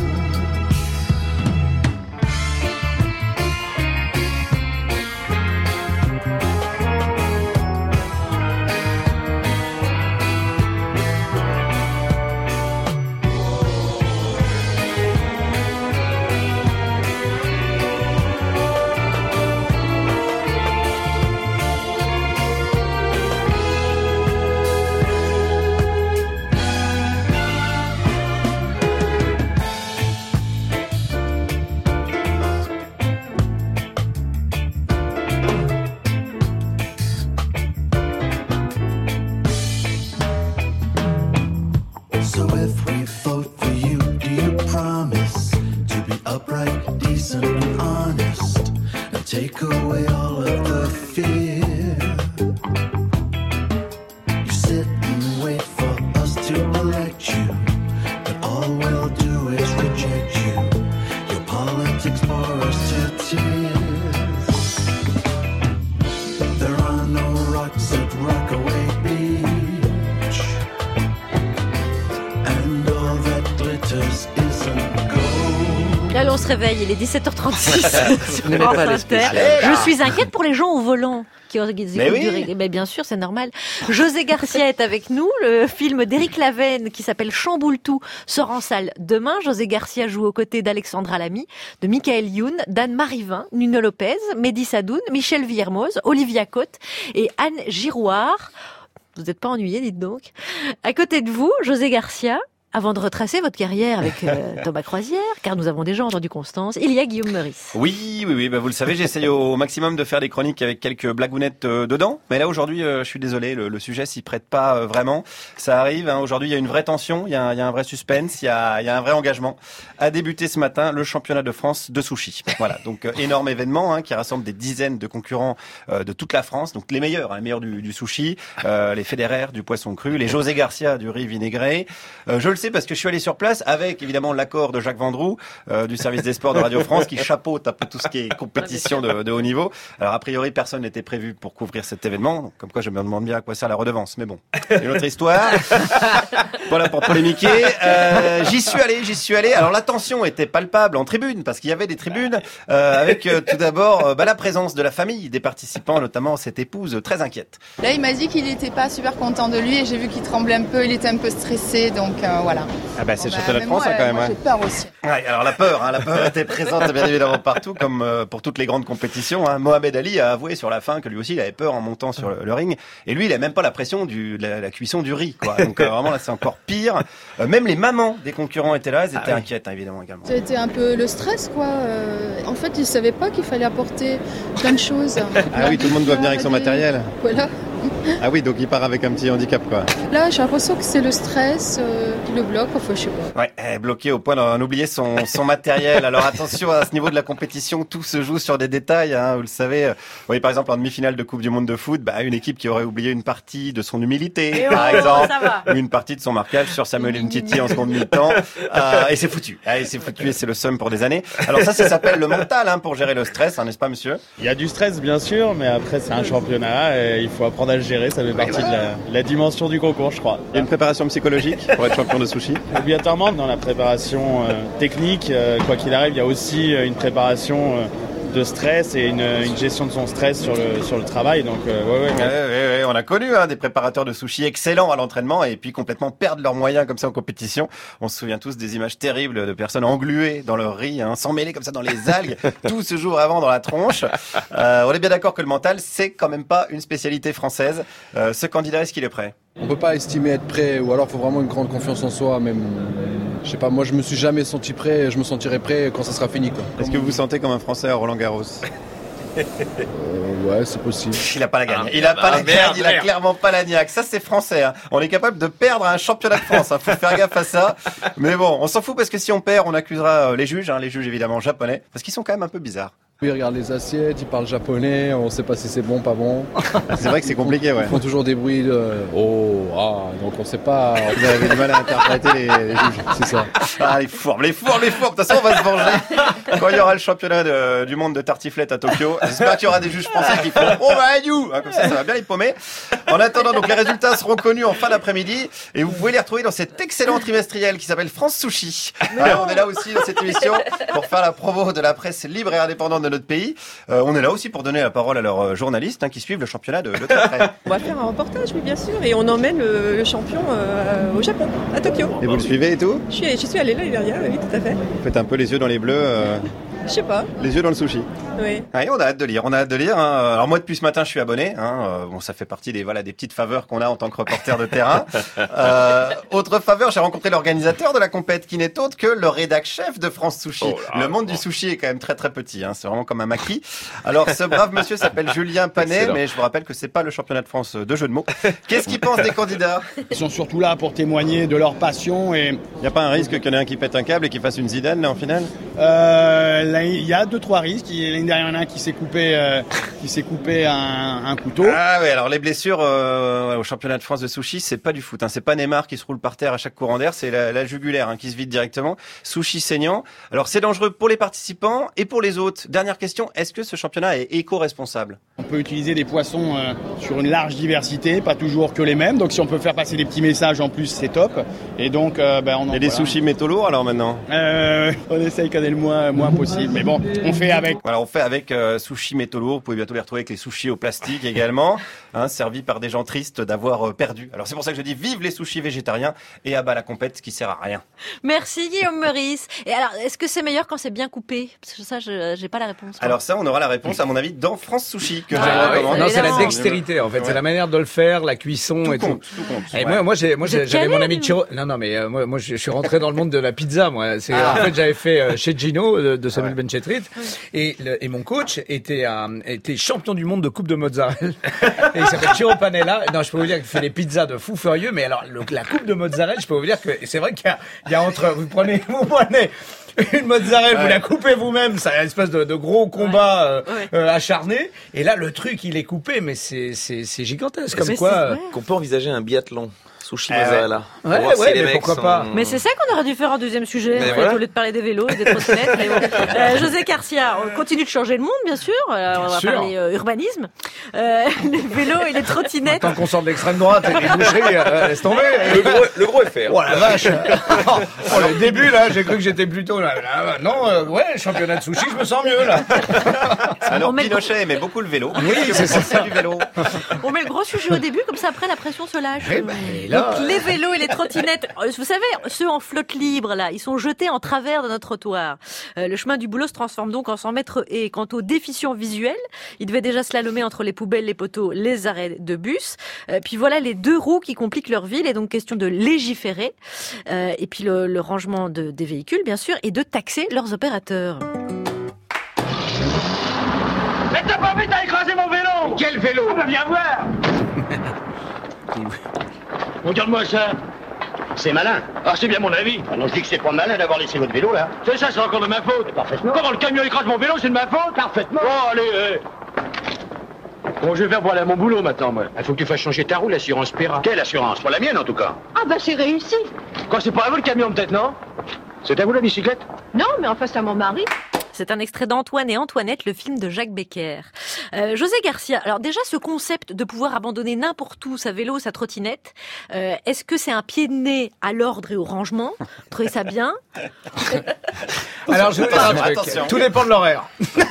So if we vote for you, do you promise to be upright, decent, and honest, and take away all of the fear? You sit and wait for us to elect you, but all we'll do is reject you. Your politics beaches. There are no rocks at Rockaway Beach, and all that glitters isn't gold. Allez, on se réveille, il est 17h36 sur France Inter. Je suis inquiète pour les gens au volant qui organisent du reggae. Mais bien sûr, c'est normal. José Garcia est avec nous. Le film d'Éric Lavenne qui s'appelle Chamboule-tout sort en salle demain. José Garcia joue aux côtés d'Alexandra Lamy, de Michael Youn, d'Anne Marivin, Nuno Lopez, Mehdi Sadoun, Michel Villermoz, Olivia Cotte et Anne Girouard. Vous n'êtes pas ennuyés, dites donc. À côté de vous, José Garcia, avant de retracer votre carrière avec Thomas Croisière, car nous avons déjà entendu Constance, il y a Guillaume Meurice. Oui, vous le savez, j'essaye au maximum de faire des chroniques avec quelques blagounettes dedans. Mais là, aujourd'hui, je suis désolé, le sujet s'y prête pas vraiment. Ça arrive, hein, aujourd'hui, il y a une vraie tension, il y a un vrai suspense, il y a un vrai engagement. A débuté ce matin le championnat de France de sushi. Voilà, donc énorme événement hein, qui rassemble des dizaines de concurrents de toute la France, donc les meilleurs du sushi, les Federer du poisson cru, les José Garcia du riz vinaigré. Je le sais parce que je suis allé sur place avec évidemment l'accord de Jacques Vendroux du service des sports de Radio France qui chapeaute un peu tout ce qui est compétition de haut niveau. Alors a priori personne n'était prévu pour couvrir cet événement, donc, comme quoi je me demande bien à quoi sert la redevance, mais bon, c'est une autre histoire. Voilà pour polémiquer. J'y suis allé. Alors la tension était palpable en tribune parce qu'il y avait des tribunes avec tout d'abord la présence de la famille des participants, notamment cette épouse très inquiète. Là, il m'a dit qu'il n'était pas super content de lui et j'ai vu qu'il tremblait un peu, il était un peu stressé, donc voilà. Ah bah c'est le championnat de France quand même. Moi, j'ai peur aussi. Ouais, alors la peur était présente bien évidemment partout, comme pour toutes les grandes compétitions. Hein. Mohamed Ali a avoué sur la fin que lui aussi il avait peur en montant sur le ring, et lui il a même pas la pression de la cuisson du riz, quoi. Donc vraiment là c'est encore pire. Même les mamans des concurrents étaient là, elles étaient inquiètes hein, évidemment également. C'était un peu le stress quoi. En fait ils savaient pas qu'il fallait apporter plein de choses. Ah oui, tout le monde doit venir avec son matériel. Voilà. Ah oui, donc il part avec un petit handicap quoi. Là j'ai l'impression que c'est le stress qui le bloque, enfin je sais pas. Ouais, bloqué au point d'en oublier son matériel. Alors attention, à ce niveau de la compétition, tout se joue sur des détails, hein, vous le savez. Vous voyez par exemple en demi-finale de Coupe du Monde de foot, une équipe qui aurait oublié une partie de son humilité, par exemple, ou une partie de son marquage sur Samuel Umtiti en seconde mi-temps. Et c'est foutu. Et c'est le seum pour des années. Alors ça s'appelle le mental hein, pour gérer le stress, hein, n'est-ce pas monsieur? Il y a du stress bien sûr, mais après c'est un championnat et il faut apprendre à le gérer, ça fait partie de la dimension du concours je crois. Il y a une préparation psychologique pour être champion de sushi? Obligatoirement dans la préparation technique, quoi qu'il arrive, il y a aussi une préparation de stress et une gestion de son stress sur le travail. Donc ouais, on a connu des préparateurs de sushi excellents à l'entraînement et puis complètement perdre leurs moyens comme ça en compétition. On se souvient tous des images terribles de personnes engluées dans leur riz, hein, s'emmêler comme ça dans les algues, tout se joue vraiment dans la tronche. On est bien d'accord que le mental, c'est quand même pas une spécialité française. Ce candidat, est-ce qu'il est prêt? On peut pas estimer être prêt, ou alors il faut vraiment une grande confiance en soi, même. Je sais pas, moi je me suis jamais senti prêt, je me sentirai prêt quand ça sera fini, quoi. Est-ce que vous vous sentez comme un Français à Roland-Garros? Ouais, c'est possible. Il a pas la gagne. Il a clairement pas la niaque. Ça, c'est français. Hein. On est capable de perdre un championnat de France. Hein. Faut faire gaffe à ça. Mais bon, on s'en fout parce que si on perd, on accusera les juges évidemment japonais, parce qu'ils sont quand même un peu bizarres. Ils regardent les assiettes, ils parlent japonais, on sait pas si c'est bon, pas bon. C'est vrai que c'est compliqué, ouais. Ils font toujours des bruits de donc on sait pas. Vous avez du mal à interpréter les juges. C'est ça. Ah, les fourbes. De toute façon, on va se venger. Quand il y aura le championnat du monde de tartiflette à Tokyo, j'espère qu'il y aura des juges français qui feront comme ça va bien les paumer. En attendant, donc les résultats seront connus en fin d'après-midi et vous pouvez les retrouver dans cet excellent trimestriel qui s'appelle France Sushi. On est là aussi dans cette émission pour faire la promo de la presse libre et indépendante de notre pays. On est là aussi pour donner la parole à leurs journalistes qui suivent le championnat de très près. On va faire un reportage, oui bien sûr, et on emmène le champion au Japon, à Tokyo. Et vous le suivez et tout? J'y suis allée l'année dernière, oui tout à fait. Vous faites un peu les yeux dans les bleus Je sais pas. Les yeux dans le sushi. Oui. Allez, on a hâte de lire. Hein. Alors moi depuis ce matin je suis abonné. Bon, ça fait partie des petites faveurs qu'on a en tant que reporter de terrain. Autre faveur, j'ai rencontré l'organisateur de la compète qui n'est autre que le rédac chef de France Sushi. Le monde du sushi est quand même très très petit. Hein. C'est vraiment comme un maquis. Alors ce brave monsieur s'appelle Julien Panet, mais je vous rappelle que c'est pas le championnat de France de jeu de mots. Qu'est-ce qu'il pense des candidats? Ils sont surtout là pour témoigner de leur passion et. Il n'y a pas un risque qu'il y en ait un qui pète un câble et qui fasse une Zidane là en finale? Il y a 2-3 risques. L'année dernière, il y en a un qui s'est coupé qui s'est coupé un couteau. Ah ouais, alors les blessures au championnat de France de sushi, c'est pas du foot. C'est pas Neymar qui se roule par terre à chaque courant d'air, c'est la jugulaire qui se vide directement. Sushi saignant. Alors c'est dangereux pour les participants et pour les autres. Dernière question, est-ce que ce championnat est éco-responsable ? On peut utiliser des poissons sur une large diversité, pas toujours que les mêmes. Donc si on peut faire passer des petits messages en plus, c'est top. Et donc on en et des sushis métaux lourds alors maintenant on essaye quand même le moins possible. Mais bon, on fait avec. Voilà, on fait avec sushis métaux lourds. Vous pouvez bientôt les retrouver avec les sushis au plastique également, servis par des gens tristes d'avoir perdu. Alors c'est pour ça que je dis vive les sushis végétariens et à bas la compète qui sert à rien. Merci Guillaume Meurice. Et alors, est-ce que c'est meilleur quand c'est bien coupé ? Parce que ça, j'ai pas la réponse. Alors ça, on aura la réponse à mon avis dans France Sushi que je recommande. Non, c'est la dextérité en fait, c'est la manière de le faire, la cuisson tout et compte, tout. Tout compte. Et moi j'avais mon ami Chiro. Non mais moi je suis rentré dans le monde de la pizza moi. En fait j'avais fait chez Gino de Samuel Benchetrit et mon coach était champion du monde de coupe de mozzarella. Et il s'appelle Chiro Panella. Non, je peux vous dire qu'il fait des pizzas de fou furieux, mais alors la coupe de mozzarella, je peux vous dire que c'est vrai qu'il y a entre vous prenez une mozzarella, vous la coupez vous-même, c'est une espèce de gros combat acharné. Et là, le truc, il est coupé, mais c'est gigantesque. Comme quoi, qu'on peut envisager un biathlon. Sushi mozzarella. Ouais, mais pourquoi pas. Mais c'est ça qu'on aurait dû faire en deuxième sujet, en fait, au lieu de parler des vélos et des trottinettes. Mais bon. José Garcia, on continue de changer le monde, bien sûr. On va parler urbanisme. Les vélos et les trottinettes. Tant qu'on sort de l'extrême droite et des boucheries, laisse tomber. Le gros FR. Oh la vache. Le début, là, j'ai cru que j'étais plutôt là. Non, championnat de sushi, je me sens mieux, là. Alors, Pinochet aimait beaucoup le vélo. Oui, c'est ça. Du vélo. On met le gros sujet au début, comme ça, après, la pression se lâche. Donc, les vélos et les trottinettes, vous savez, ceux en flotte libre, là, ils sont jetés en travers de notre trottoir. Le chemin du boulot se transforme donc en 100 mètres haies. Quant aux déficients visuels, ils devaient déjà slalomer entre les poubelles, les poteaux, les arrêts de bus. Puis voilà les deux roues qui compliquent leur vie. Il est donc question de légiférer. Et puis le rangement des véhicules, bien sûr, et de taxer leurs opérateurs. Mais t'as pas envie d'aller écraser mon vélo? Quel vélo? Ah bah viens voir. Regarde-moi ça. C'est malin. Ah, c'est bien mon avis. Ah non, je dis que c'est pas malin d'avoir laissé votre vélo là. C'est ça, c'est encore de ma faute. Parfaitement. Comment le camion écrase mon vélo, c'est de ma faute? Parfaitement. Oh, allez, Bon, je vais faire pour aller à mon boulot maintenant, moi. Il faut que tu fasses changer ta roue, l'assurance paiera. Quelle assurance? Pas la mienne en tout cas. Ah bah c'est réussi. Quoi, c'est pas à vous le camion peut-être, non? C'est à vous la bicyclette? Non, mais en face à mon mari. C'est un extrait d'Antoine et Antoinette, le film de Jacques Becker. José Garcia, alors déjà ce concept de pouvoir abandonner n'importe où sa vélo, sa trottinette, est-ce que c'est un pied de nez à l'ordre et au rangement? Vous trouvez ça bien? Alors je vais dire un truc, tout dépend de l'horaire.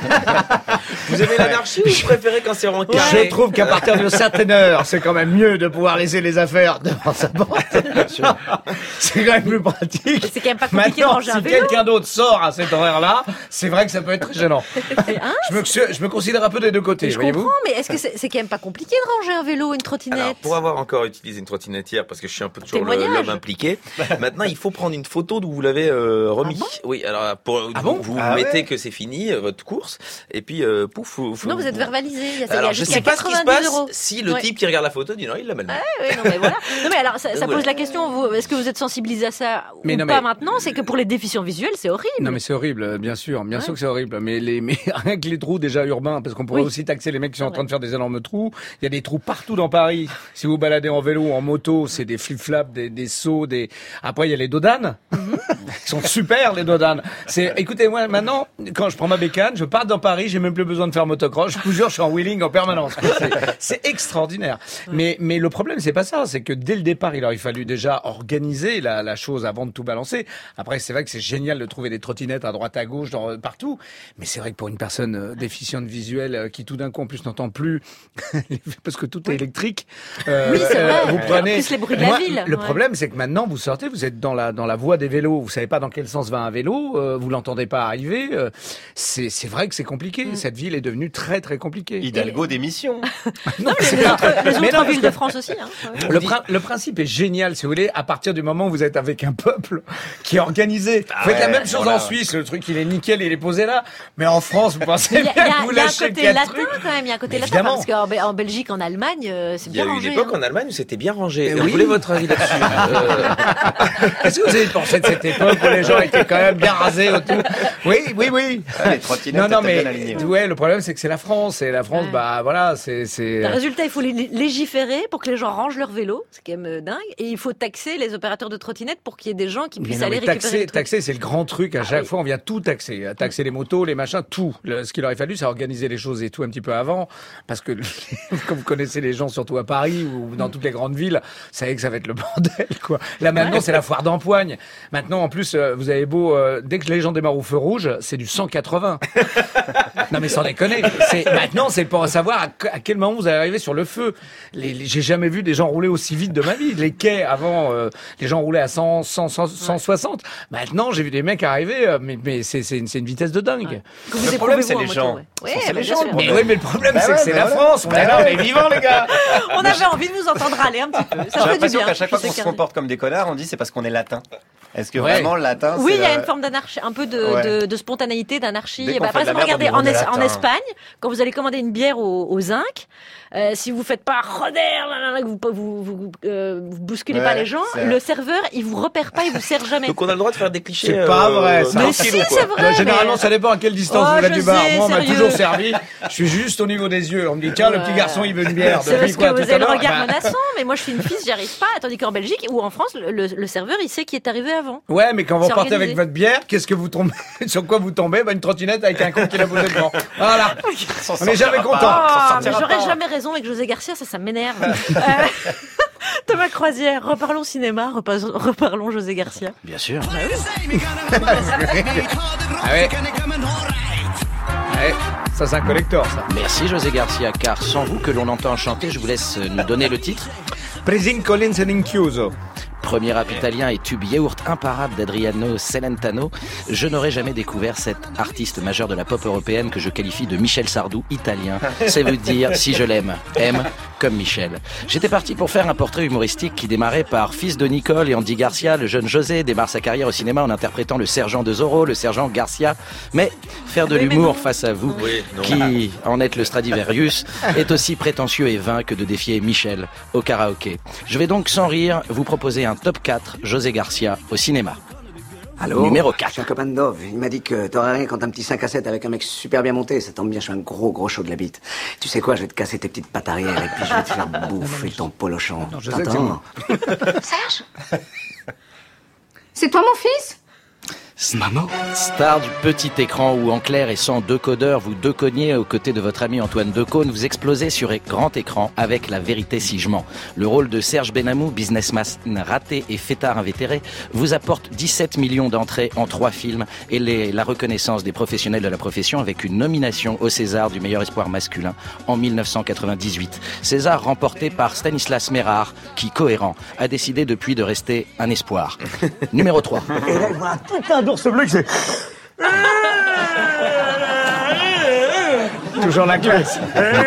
Vous aimez l'anarchie ou vous préférez quand c'est en carré? Je trouve qu'à partir d'une certaine heure, c'est quand même mieux de pouvoir laisser les affaires devant sa porte. C'est quand même plus pratique. C'est quand même pas compliqué de ranger un vélo. Si quelqu'un d'autre sort à cet horaire-là, c'est vrai que ça peut être très gênant. Je me considère un peu des deux côtés, je comprends, mais est-ce que c'est quand même pas compliqué de ranger un vélo, une trottinette? Alors, pour avoir encore utilisé une trottinette hier, parce que je suis un peu toujours l'homme impliqué, maintenant il faut prendre une photo d'où vous l'avez remis. Ah bon? Oui, alors vous mettez que c'est fini, votre course, et puis pouf. Non, vous êtes verbalisé. Alors je sais pas ce qui se passe si le type qui regarde la photo dit non, il l'a mal mis. Oui, non, mais voilà. Non, mais alors ça pose la question, est-ce que vous êtes sensibilisé à ça ou pas maintenant? C'est que pour les déficients visuels, c'est horrible. Non, mais c'est horrible, bien sûr que c'est horrible. Mais rien que les trous déjà urbains, parce qu'on pourrait aussi taxer les mecs qui sont en train de faire des énormes trous. Il y a des trous partout dans Paris. Si vous baladez en vélo ou en moto, c'est des flip-flaps, des sauts, Après, il y a les dodanes. Ils sont super, les dodanes. Écoutez, moi, maintenant, quand je prends ma bécane, je pars dans Paris, j'ai même plus besoin de faire motocross. Je vous jure, je suis en wheeling en permanence. C'est extraordinaire. Mais le problème, c'est pas ça. C'est que dès le départ, il aurait fallu déjà organiser la chose avant de tout balancer. Après, c'est vrai que c'est génial de trouver des trottinettes à droite, à gauche, partout. Mais c'est vrai que pour une personne déficiente visuelle qui tout d'un coup en plus n'entend plus parce que tout est électrique, oui, c'est vrai. Vous prenez. En plus, les bruits de la ville. Le problème, c'est que maintenant vous sortez, vous êtes dans la voie des vélos, vous savez pas dans quel sens va un vélo, vous l'entendez pas arriver. C'est vrai que c'est compliqué. Cette ville est devenue très très compliquée. Hidalgo d'émission. Non, les autres villes de France aussi. Le principe est génial, si vous voulez, à partir du moment où vous êtes avec un peuple qui est organisé. Vous faites la même chose en Suisse, le truc il est nickel, il est posé là. Mais en France, vous pensez bien que vous lâchez le latin quand même, il y a un côté latin parce qu'en Belgique, en Allemagne, c'est bien rangé. Il y a eu une époque en Allemagne où c'était bien rangé. Vous voulez votre avis là-dessus? Qu'est-ce que vous avez pensé de cette époque où les gens étaient quand même bien rasés tourner autour. Oui. Les trottinettes, non, mais bien alignées. ouais, le problème c'est que c'est la France. Et la France, bah voilà, c'est. Résultat, il faut légiférer pour que les gens rangent leur vélo, c'est quand même dingue. Et il faut taxer les opérateurs de trottinettes pour qu'il y ait des gens qui puissent aller récupérer. Taxer, c'est le grand truc. À chaque fois, on vient tout taxer. Taxer les motos, les machins, tout. Ce qu'il aurait fallu, c'est organiser les choses et tout un petit peu avant. Parce que, comme vous connaissez les gens, surtout à Paris ou dans toutes les grandes villes, vous savez que ça va être le bordel, quoi. Là, maintenant, c'est la foire d'empoigne. Maintenant, en plus, vous avez beau, dès que les gens démarrent au feu rouge, c'est du 180. Non, mais sans déconner. Maintenant, c'est pour savoir à quel moment vous allez arriver sur le feu. J'ai jamais vu des gens rouler aussi vite de ma vie. Les quais, avant, les gens roulaient à 160. Maintenant, j'ai vu des mecs arriver, mais c'est une vitesse de dingue. Le problème, c'est les gens. C'est les gens. Mais oui, mais le problème, c'est que c'est la France. On est là, on est vivants, les gars. On avait envie de vous entendre râler un petit peu. J'ai l'impression qu'à chaque fois qu'on se comporte comme des connards, on dit c'est parce qu'on est latin. Est-ce que vraiment le latin, oui, il y a une forme d'anarchie, un peu de spontanéité, d'anarchie. Par exemple, regardez, en Espagne, quand vous allez commander une bière au zinc, si vous faites pas vous bousculez pas les gens, le serveur, il vous repère pas, il vous sert jamais. Donc on a le droit de faire des clichés. C'est pas vrai, ça. Mais si, c'est vrai. Généralement, ça dépend à quelle distance vous êtes du bar. Moi, on m'a toujours servi. Je suis juste au niveau des yeux. On me dit, tiens, le petit garçon, il veut une bière. C'est parce que vous avez le regard menaçant, mais moi, je suis une fille, j'y arrive pas. Tandis qu'en Belgique ou en France, le serveur, il sait qui est arrivé avant. Ouais, mais quand vous partez avec votre bière, qu'est-ce que vous tombez? Sur quoi vous tombez? Une trottinette avec un con qui l'a posé devant. Voilà. On n'est jamais content. Mais j'aurais jamais raison avec José Garcia, ça m'énerve. Thomas Croisière, reparlons cinéma, reparlons José Garcia. Bien sûr. Ah ouais. Ouais, ça c'est un collector, ça. Merci José Garcia, car sans vous que l'on entend chanter, je vous laisse nous donner le titre. Presin Collins and Incluso. Premier rap italien et tube yaourt imparable d'Adriano Celentano, je n'aurais jamais découvert cet artiste majeur de la pop européenne que je qualifie de Michel Sardou italien. C'est vous dire si je l'aime. Aime comme Michel. J'étais parti pour faire un portrait humoristique qui démarrait par fils de Nicole et Andy Garcia. Le jeune José démarre sa carrière au cinéma en interprétant le sergent de Zorro, le sergent Garcia. Mais faire de l'humour face à vous, qui en êtes le Stradivarius, est aussi prétentieux et vain que de défier Michel au karaoké. Je vais donc sans rire vous proposer un top 4 José Garcia au cinéma. Allô, numéro 4. Je suis un copain de Dove. Il m'a dit que t'aurais rien quand un petit 5 à 7 avec un mec super bien monté. Ça tombe bien, je suis un gros chaud de la bite. Tu sais quoi, je vais te casser tes petites pattes arrière et puis je vais te faire bouffer ton polochon. T'entends? Serge? C'est toi mon fils? Maman. Star du petit écran où en clair et sans décodeur, vous déconniez aux côtés de votre ami Antoine Decaune, vous explosez sur grand écran avec La vérité si je mens. Le rôle de Serge Benamou, businessman raté et fêtard invétéré, vous apporte 17 millions d'entrées en 3 films et la reconnaissance des professionnels de la profession avec une nomination au César du meilleur espoir masculin en 1998. César remporté par Stanislas Mérard qui, cohérent, a décidé depuis de rester un espoir. Numéro 3. Et là, je vois un putain d'ours bleu que c'est... Toujours la classe.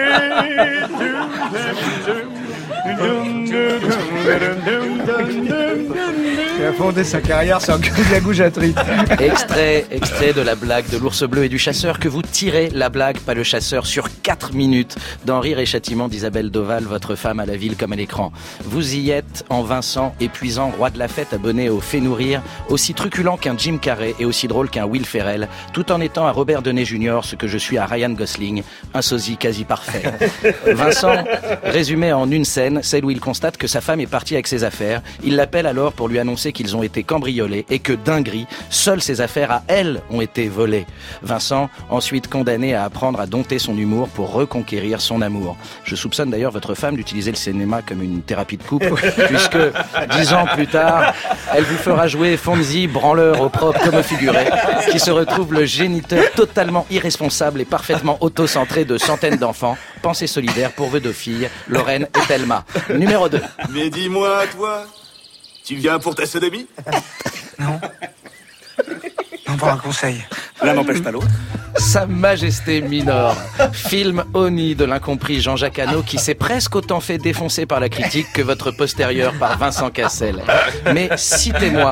Il a fondé sa carrière sur la goujaterie. Extrait de la blague de l'ours bleu et du chasseur que vous tirez la blague, pas le chasseur, sur 4 minutes dans Rire et Châtiment d'Isabelle Doval, votre femme à la ville comme à l'écran. Vous y êtes en Vincent, épuisant, roi de la fête, abonné au Fait Nourrir, aussi truculent qu'un Jim Carrey et aussi drôle qu'un Will Ferrell, tout en étant à Robert Downey Jr. ce que je suis à Ryan Gosling, un sosie quasi parfait. Vincent, résumé en une scène, celle où il constate que sa femme est partie avec ses affaires. Il l'appelle alors pour lui annoncer qu'ils ont été cambriolés et que, dinguerie, seules ses affaires à elle ont été volées. Vincent, ensuite condamné à apprendre à dompter son humour pour reconquérir son amour. Je soupçonne d'ailleurs votre femme d'utiliser le cinéma comme une thérapie de couple, puisque 10 ans plus tard, elle vous fera jouer Fonzie, branleur au propre comme au figuré, qui se retrouve le géniteur totalement irresponsable et parfaitement autocentré de centaines d'enfants. Pensée solidaire pour vos 2 filles, Lorraine et Thelma. Numéro 2. Mais dis-moi, toi, tu viens pour ta sodomie? Non, pour un conseil. L'un n'empêche pas l'autre. Sa Majesté Minor, film honni de l'incompris Jean-Jacques Hano qui s'est presque autant fait défoncer par la critique que votre postérieur par Vincent Cassel. Mais citez-moi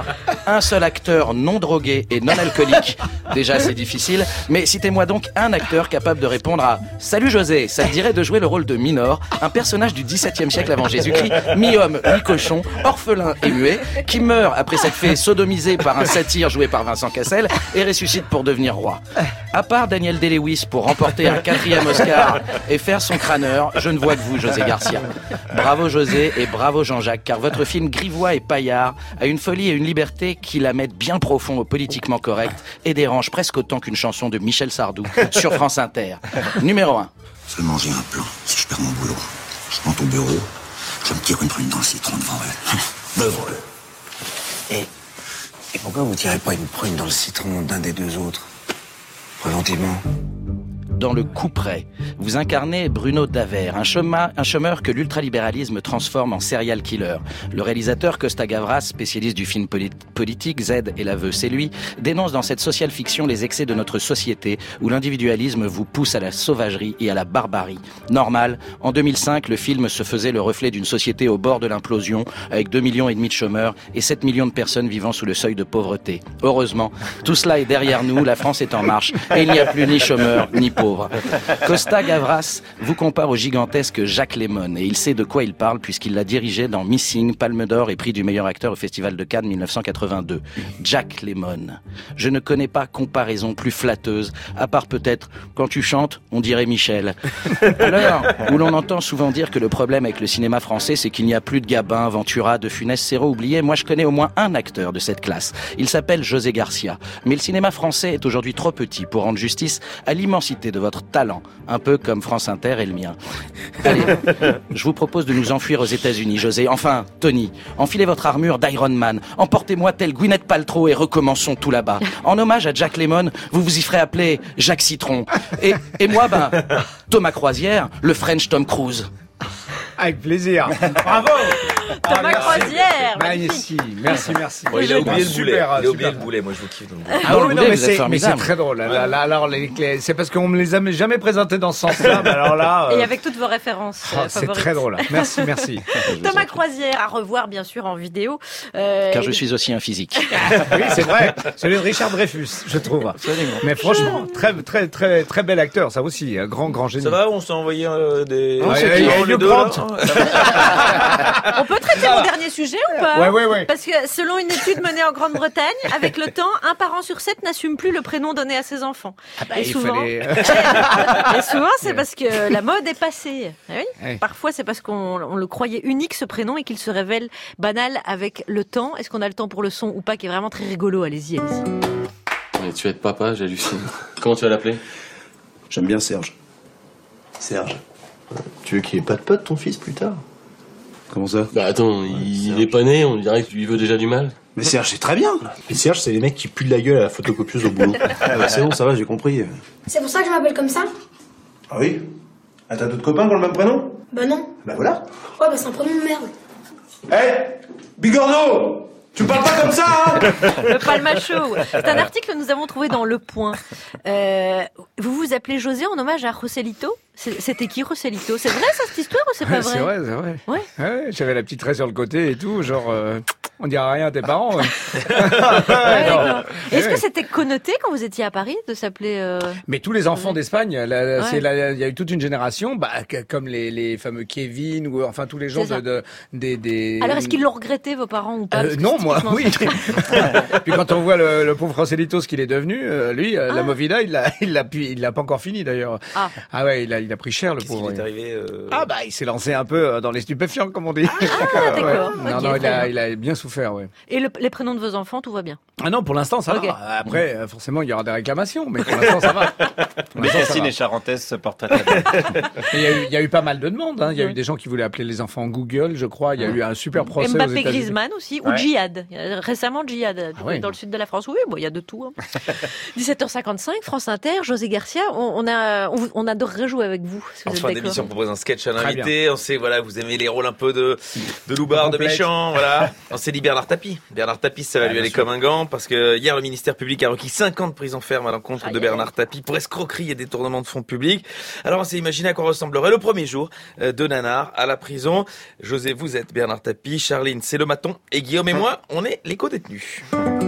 un seul acteur non drogué et non alcoolique. Déjà, c'est difficile. Mais citez-moi donc un acteur capable de répondre à « Salut José, ça te dirait de jouer le rôle de Minor, un personnage du XVIIe siècle avant Jésus-Christ, mi-homme, mi-cochon, orphelin et muet, qui meurt après s'être fait sodomiser par un satyre joué par Vincent Cassel et ressuscite pour devenir roi. » À part Daniel Day-Lewis pour remporter un 4e Oscar et faire son crâneur, je ne vois que vous, José Garcia. Bravo José et bravo Jean-Jacques, car votre film grivois et paillard a une folie et une liberté qui la mettent bien profond au politiquement correct et dérange presque autant qu'une chanson de Michel Sardou sur France Inter. Numéro 1. Seulement j'ai un plan. Si je perds mon boulot, je monte au bureau, je me tire une prune dans le citron devant elle. Devant elle. Et pourquoi vous tirez pas une prune dans le citron d'un des deux autres? Préventivement. Dans Le Couperet, vous incarnez Bruno Daver, un chômeur que l'ultralibéralisme transforme en serial killer. Le réalisateur Costa Gavras, spécialiste du film politique, Z et l'aveu, c'est lui, dénonce dans cette social fiction les excès de notre société où l'individualisme vous pousse à la sauvagerie et à la barbarie. Normal, en 2005, le film se faisait le reflet d'une société au bord de l'implosion avec 2,5 millions de chômeurs et 7 millions de personnes vivant sous le seuil de pauvreté. Heureusement, tout cela est derrière nous, la France est en marche et il n'y a plus ni chômeurs ni pauvres. Costa Gavras vous compare au gigantesque Jacques Lemmon et il sait de quoi il parle puisqu'il l'a dirigé dans Missing, Palme d'Or et prix du meilleur acteur au Festival de Cannes 1982. Jack Lemmon. Je ne connais pas comparaison plus flatteuse, à part peut-être quand tu chantes, on dirait Michel. À l'heure où l'on entend souvent dire que le problème avec le cinéma français, c'est qu'il n'y a plus de Gabin, Ventura, de Funès, Serrault oubliés, moi je connais au moins un acteur de cette classe. Il s'appelle José Garcia. Mais le cinéma français est aujourd'hui trop petit pour rendre justice à l'immensité de votre talent, un peu comme France Inter et le mien. Allez, je vous propose de nous enfuir aux États-Unis, José. Enfin, Tony, enfilez votre armure d'Iron Man, emportez-moi tel Gwyneth Paltrow et recommençons tout là-bas. En hommage à Jack Lemmon, vous vous y ferez appeler Jacques Citron. Et moi, Thomas Croisière, le French Tom Cruise. Avec plaisir. Bravo. Thomas Croisière. Merci. Bon, il a oublié le boulet. Super, Il a oublié le boulet. Moi, je vous kiffe dans le boulet. Ah oui, non, mais c'est très drôle. Alors, c'est parce qu'on me les a jamais présentés dans ce sens-là. Mais alors là. Et avec toutes vos références. C'est très drôle. Merci. Thomas Croisière, à revoir bien sûr en vidéo. Car je suis aussi un physique. Oui, c'est vrai. Celui de Richard Dreyfus, je trouve. Absolument. Mais franchement, très bel acteur, ça aussi. Grand génie. Ça va, on s'est envoyé des. Les deux, là. On peut traiter mon dernier sujet ou pas? Ouais. Parce que selon une étude menée en Grande-Bretagne, avec le temps, un parent sur 7 n'assume plus le prénom donné à ses enfants. Et souvent, c'est parce que la mode est passée. Oui. Parfois, c'est parce qu'on le croyait unique ce prénom et qu'il se révèle banal avec le temps. Est-ce qu'on a le temps pour le son ou pas, qui est vraiment très rigolo? Allez-y. Mais tu vas être papa, j'hallucine. Comment tu vas l'appeler? J'aime bien Serge. Serge. Tu veux qu'il ait pas de pote, ton fils, plus tard? Comment ça? Bah attends, il est pas né, on dirait que tu lui veux déjà du mal. Mais Serge, c'est très bien. Et Serge, c'est les mecs qui puent de la gueule à la photocopieuse au boulot. C'est bon, ça va, j'ai compris. C'est pour ça que je m'appelle comme ça? Ah oui? Ah, t'as d'autres copains qui ont le même prénom? Bah non. Bah voilà. Ouais, bah c'est un prénom de merde. Bigorneau! Tu parles pas comme ça, hein? Le Palmacho. C'est un article que nous avons trouvé dans Le Point. Vous vous appelez José en hommage à Joselito? C'était qui Joselito? C'est vrai ça, cette histoire, ou c'est pas vrai? C'est vrai. Ouais, j'avais la petite raie sur le côté et tout, genre... On dira rien à tes parents. Est-ce que c'était connoté quand vous étiez à Paris de s'appeler Mais tous les enfants d'Espagne, il y a eu toute une génération, comme les fameux Kevin ou enfin tous les gens des. Alors est-ce qu'ils l'ont regretté, vos parents, ou pas? Non, moi, oui. Puis quand on voit le pauvre Joselito, ce qu'il est devenu, lui, la Movida, il l'a pas encore fini d'ailleurs. Ah ouais, il a pris cher, le pauvre. Il est arrivé. Il s'est lancé un peu dans les stupéfiants, comme on dit. D'accord. Non, il a bien souffert. Et les prénoms de vos enfants, tout va bien? Ah non, pour l'instant, ça va. Après, forcément, il y aura des réclamations, mais pour l'instant, ça va. Bécassine et Charentaise se portent très bien. Il y a eu pas mal de demandes. Il y a eu des gens qui voulaient appeler les enfants Google, je crois. Il y a eu un super procès aux Mbappé, États-Unis. Griezmann aussi, ou Djihad. Récemment, Djihad, dans le sud de la France. Oui, il y a de tout. 17h55, France Inter, José Garcia. On adorerait jouer avec vous. En fin d'émission, on propose un sketch à l'invité. On sait, vous aimez les rôles un peu de loupard, de méchant. On s'est dit, dit Bernard Tapie. Bernard Tapie, ça va lui aller comme un gant, parce que hier, le ministère public a requis 5 ans de prison ferme à l'encontre de Bernard Tapie pour escroquerie et détournement de fonds publics. Alors, on s'est imaginé à quoi ressemblerait le premier jour de Nanar à la prison. José, vous êtes Bernard Tapie, Charline, c'est le maton, et Guillaume et moi, on est les co-détenus.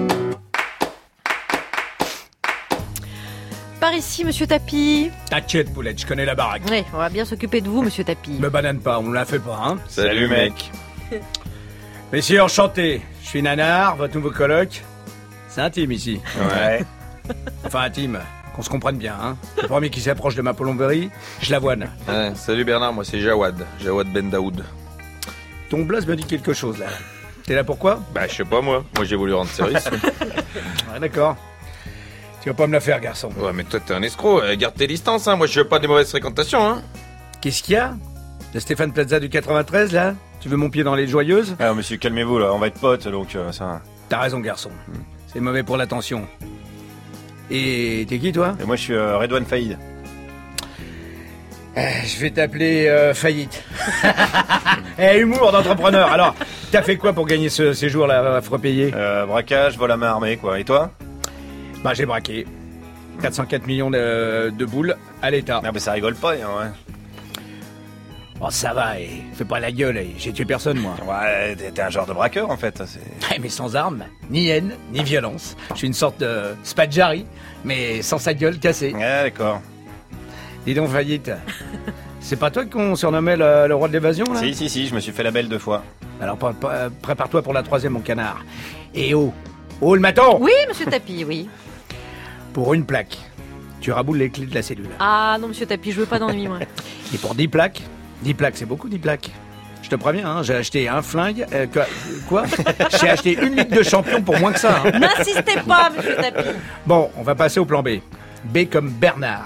Par ici, monsieur Tapie. T'inquiète, Poulette, je connais la baraque. Oui, on va bien s'occuper de vous, monsieur Tapie. Me banane pas, on ne la fait pas, hein. Salut, mec. Messieurs, enchanté. Je suis Nanar, votre nouveau coloc. C'est intime ici. Ouais. Enfin, intime. Qu'on se comprenne bien, hein. Le premier qui s'approche de ma plomberie, je l'avoine. Ouais, salut Bernard, moi c'est Jawad Ben Daoud. Ton blaze me dit quelque chose, là. T'es là pourquoi? Bah, je sais pas, moi j'ai voulu rendre service. Ouais, d'accord. Tu vas pas me la faire, garçon. Ouais, mais toi t'es un escroc, garde tes distances, hein. Moi je veux pas des mauvaises fréquentations, hein. Qu'est-ce qu'il y a? Le Stéphane Plaza du 93, là? Tu veux mon pied dans les joyeuses? Ah, monsieur, calmez-vous, là, on va être potes, donc ça... T'as raison, garçon. C'est mauvais pour l'attention. Et t'es qui, toi? Et moi, je suis Redouane Faïd. Je vais t'appeler Faillite. Humour d'entrepreneur. Alors, t'as fait quoi pour gagner ce séjour-là, à payé? Braquage, vol à main armée, quoi. Et toi? Bah, j'ai braqué. 404 millions de boules à l'État. Ah, bah ça rigole pas, hein, ouais. Oh, ça va, fais pas la gueule, j'ai tué personne, moi. Ouais, t'es un genre de braqueur, en fait. Mais sans armes, ni haine, ni violence. Je suis une sorte de Spadjari, mais sans sa gueule cassée. Ouais, d'accord. Dis donc, Faillite, c'est pas toi qu'on surnommait le roi de l'évasion, là? Si, je me suis fait la belle 2 fois. Alors, prépare-toi pour la 3e, mon canard. Et oh, le maton! Oui, monsieur Tapie, oui. Pour une plaque, tu raboules les clés de la cellule. Ah non, monsieur Tapie, je veux pas d'ennui, moi. Et pour 10 plaques, c'est beaucoup, 10 plaques. Je te préviens, hein, j'ai acheté un flingue. Quoi? J'ai acheté 1 litre de champion pour moins que ça. Hein. N'insistez pas, monsieur Tapie. Bon, on va passer au plan B. B comme Bernard.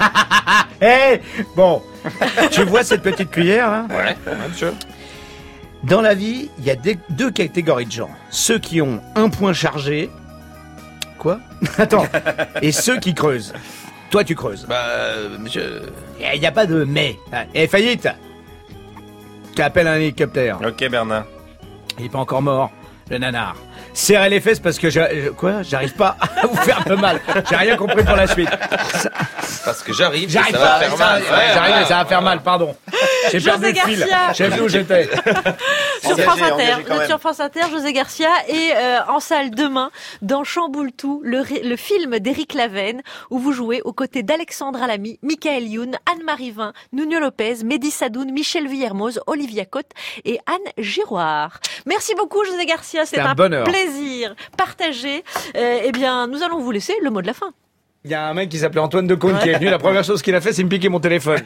Bon, tu vois cette petite cuillère, hein? Ouais, monsieur. Dans la vie, il y a 2 catégories de gens. Ceux qui ont un point chargé. Quoi? Attends. Et ceux qui creusent. Toi, tu creuses. Bah, monsieur... Il n'y a pas de mais. Faillite, tu appelles un hélicoptère. Ok, Bernard. Il n'est pas encore mort, le nanar. Serrez les fesses parce que j'arrive pas à vous faire un peu mal. J'ai rien compris pour la suite. Parce que j'arrive pas, va faire mal. J'arrive et ça va faire mal, pardon. J'ai perdu le fil. J'ai vu où j'étais. Sur France Inter, vous êtes sur France Inter, José Garcia, et en salle demain, dans Chamboule tout, le film d'Éric Lavenne, où vous jouez aux côtés d'Alexandre Lamy, Michael Youn, Anne-Marie Vin, Nuno Lopez, Mehdi Sadoun, Michel Villermoz, Olivia Cotte et Anne Giroir. Merci beaucoup, José Garcia, c'est un plaisir partagé. Eh bien, nous allons vous laisser le mot de la fin. Il y a un mec qui s'appelait Antoine Decaune qui est venu, la première chose qu'il a fait, c'est me piquer mon téléphone.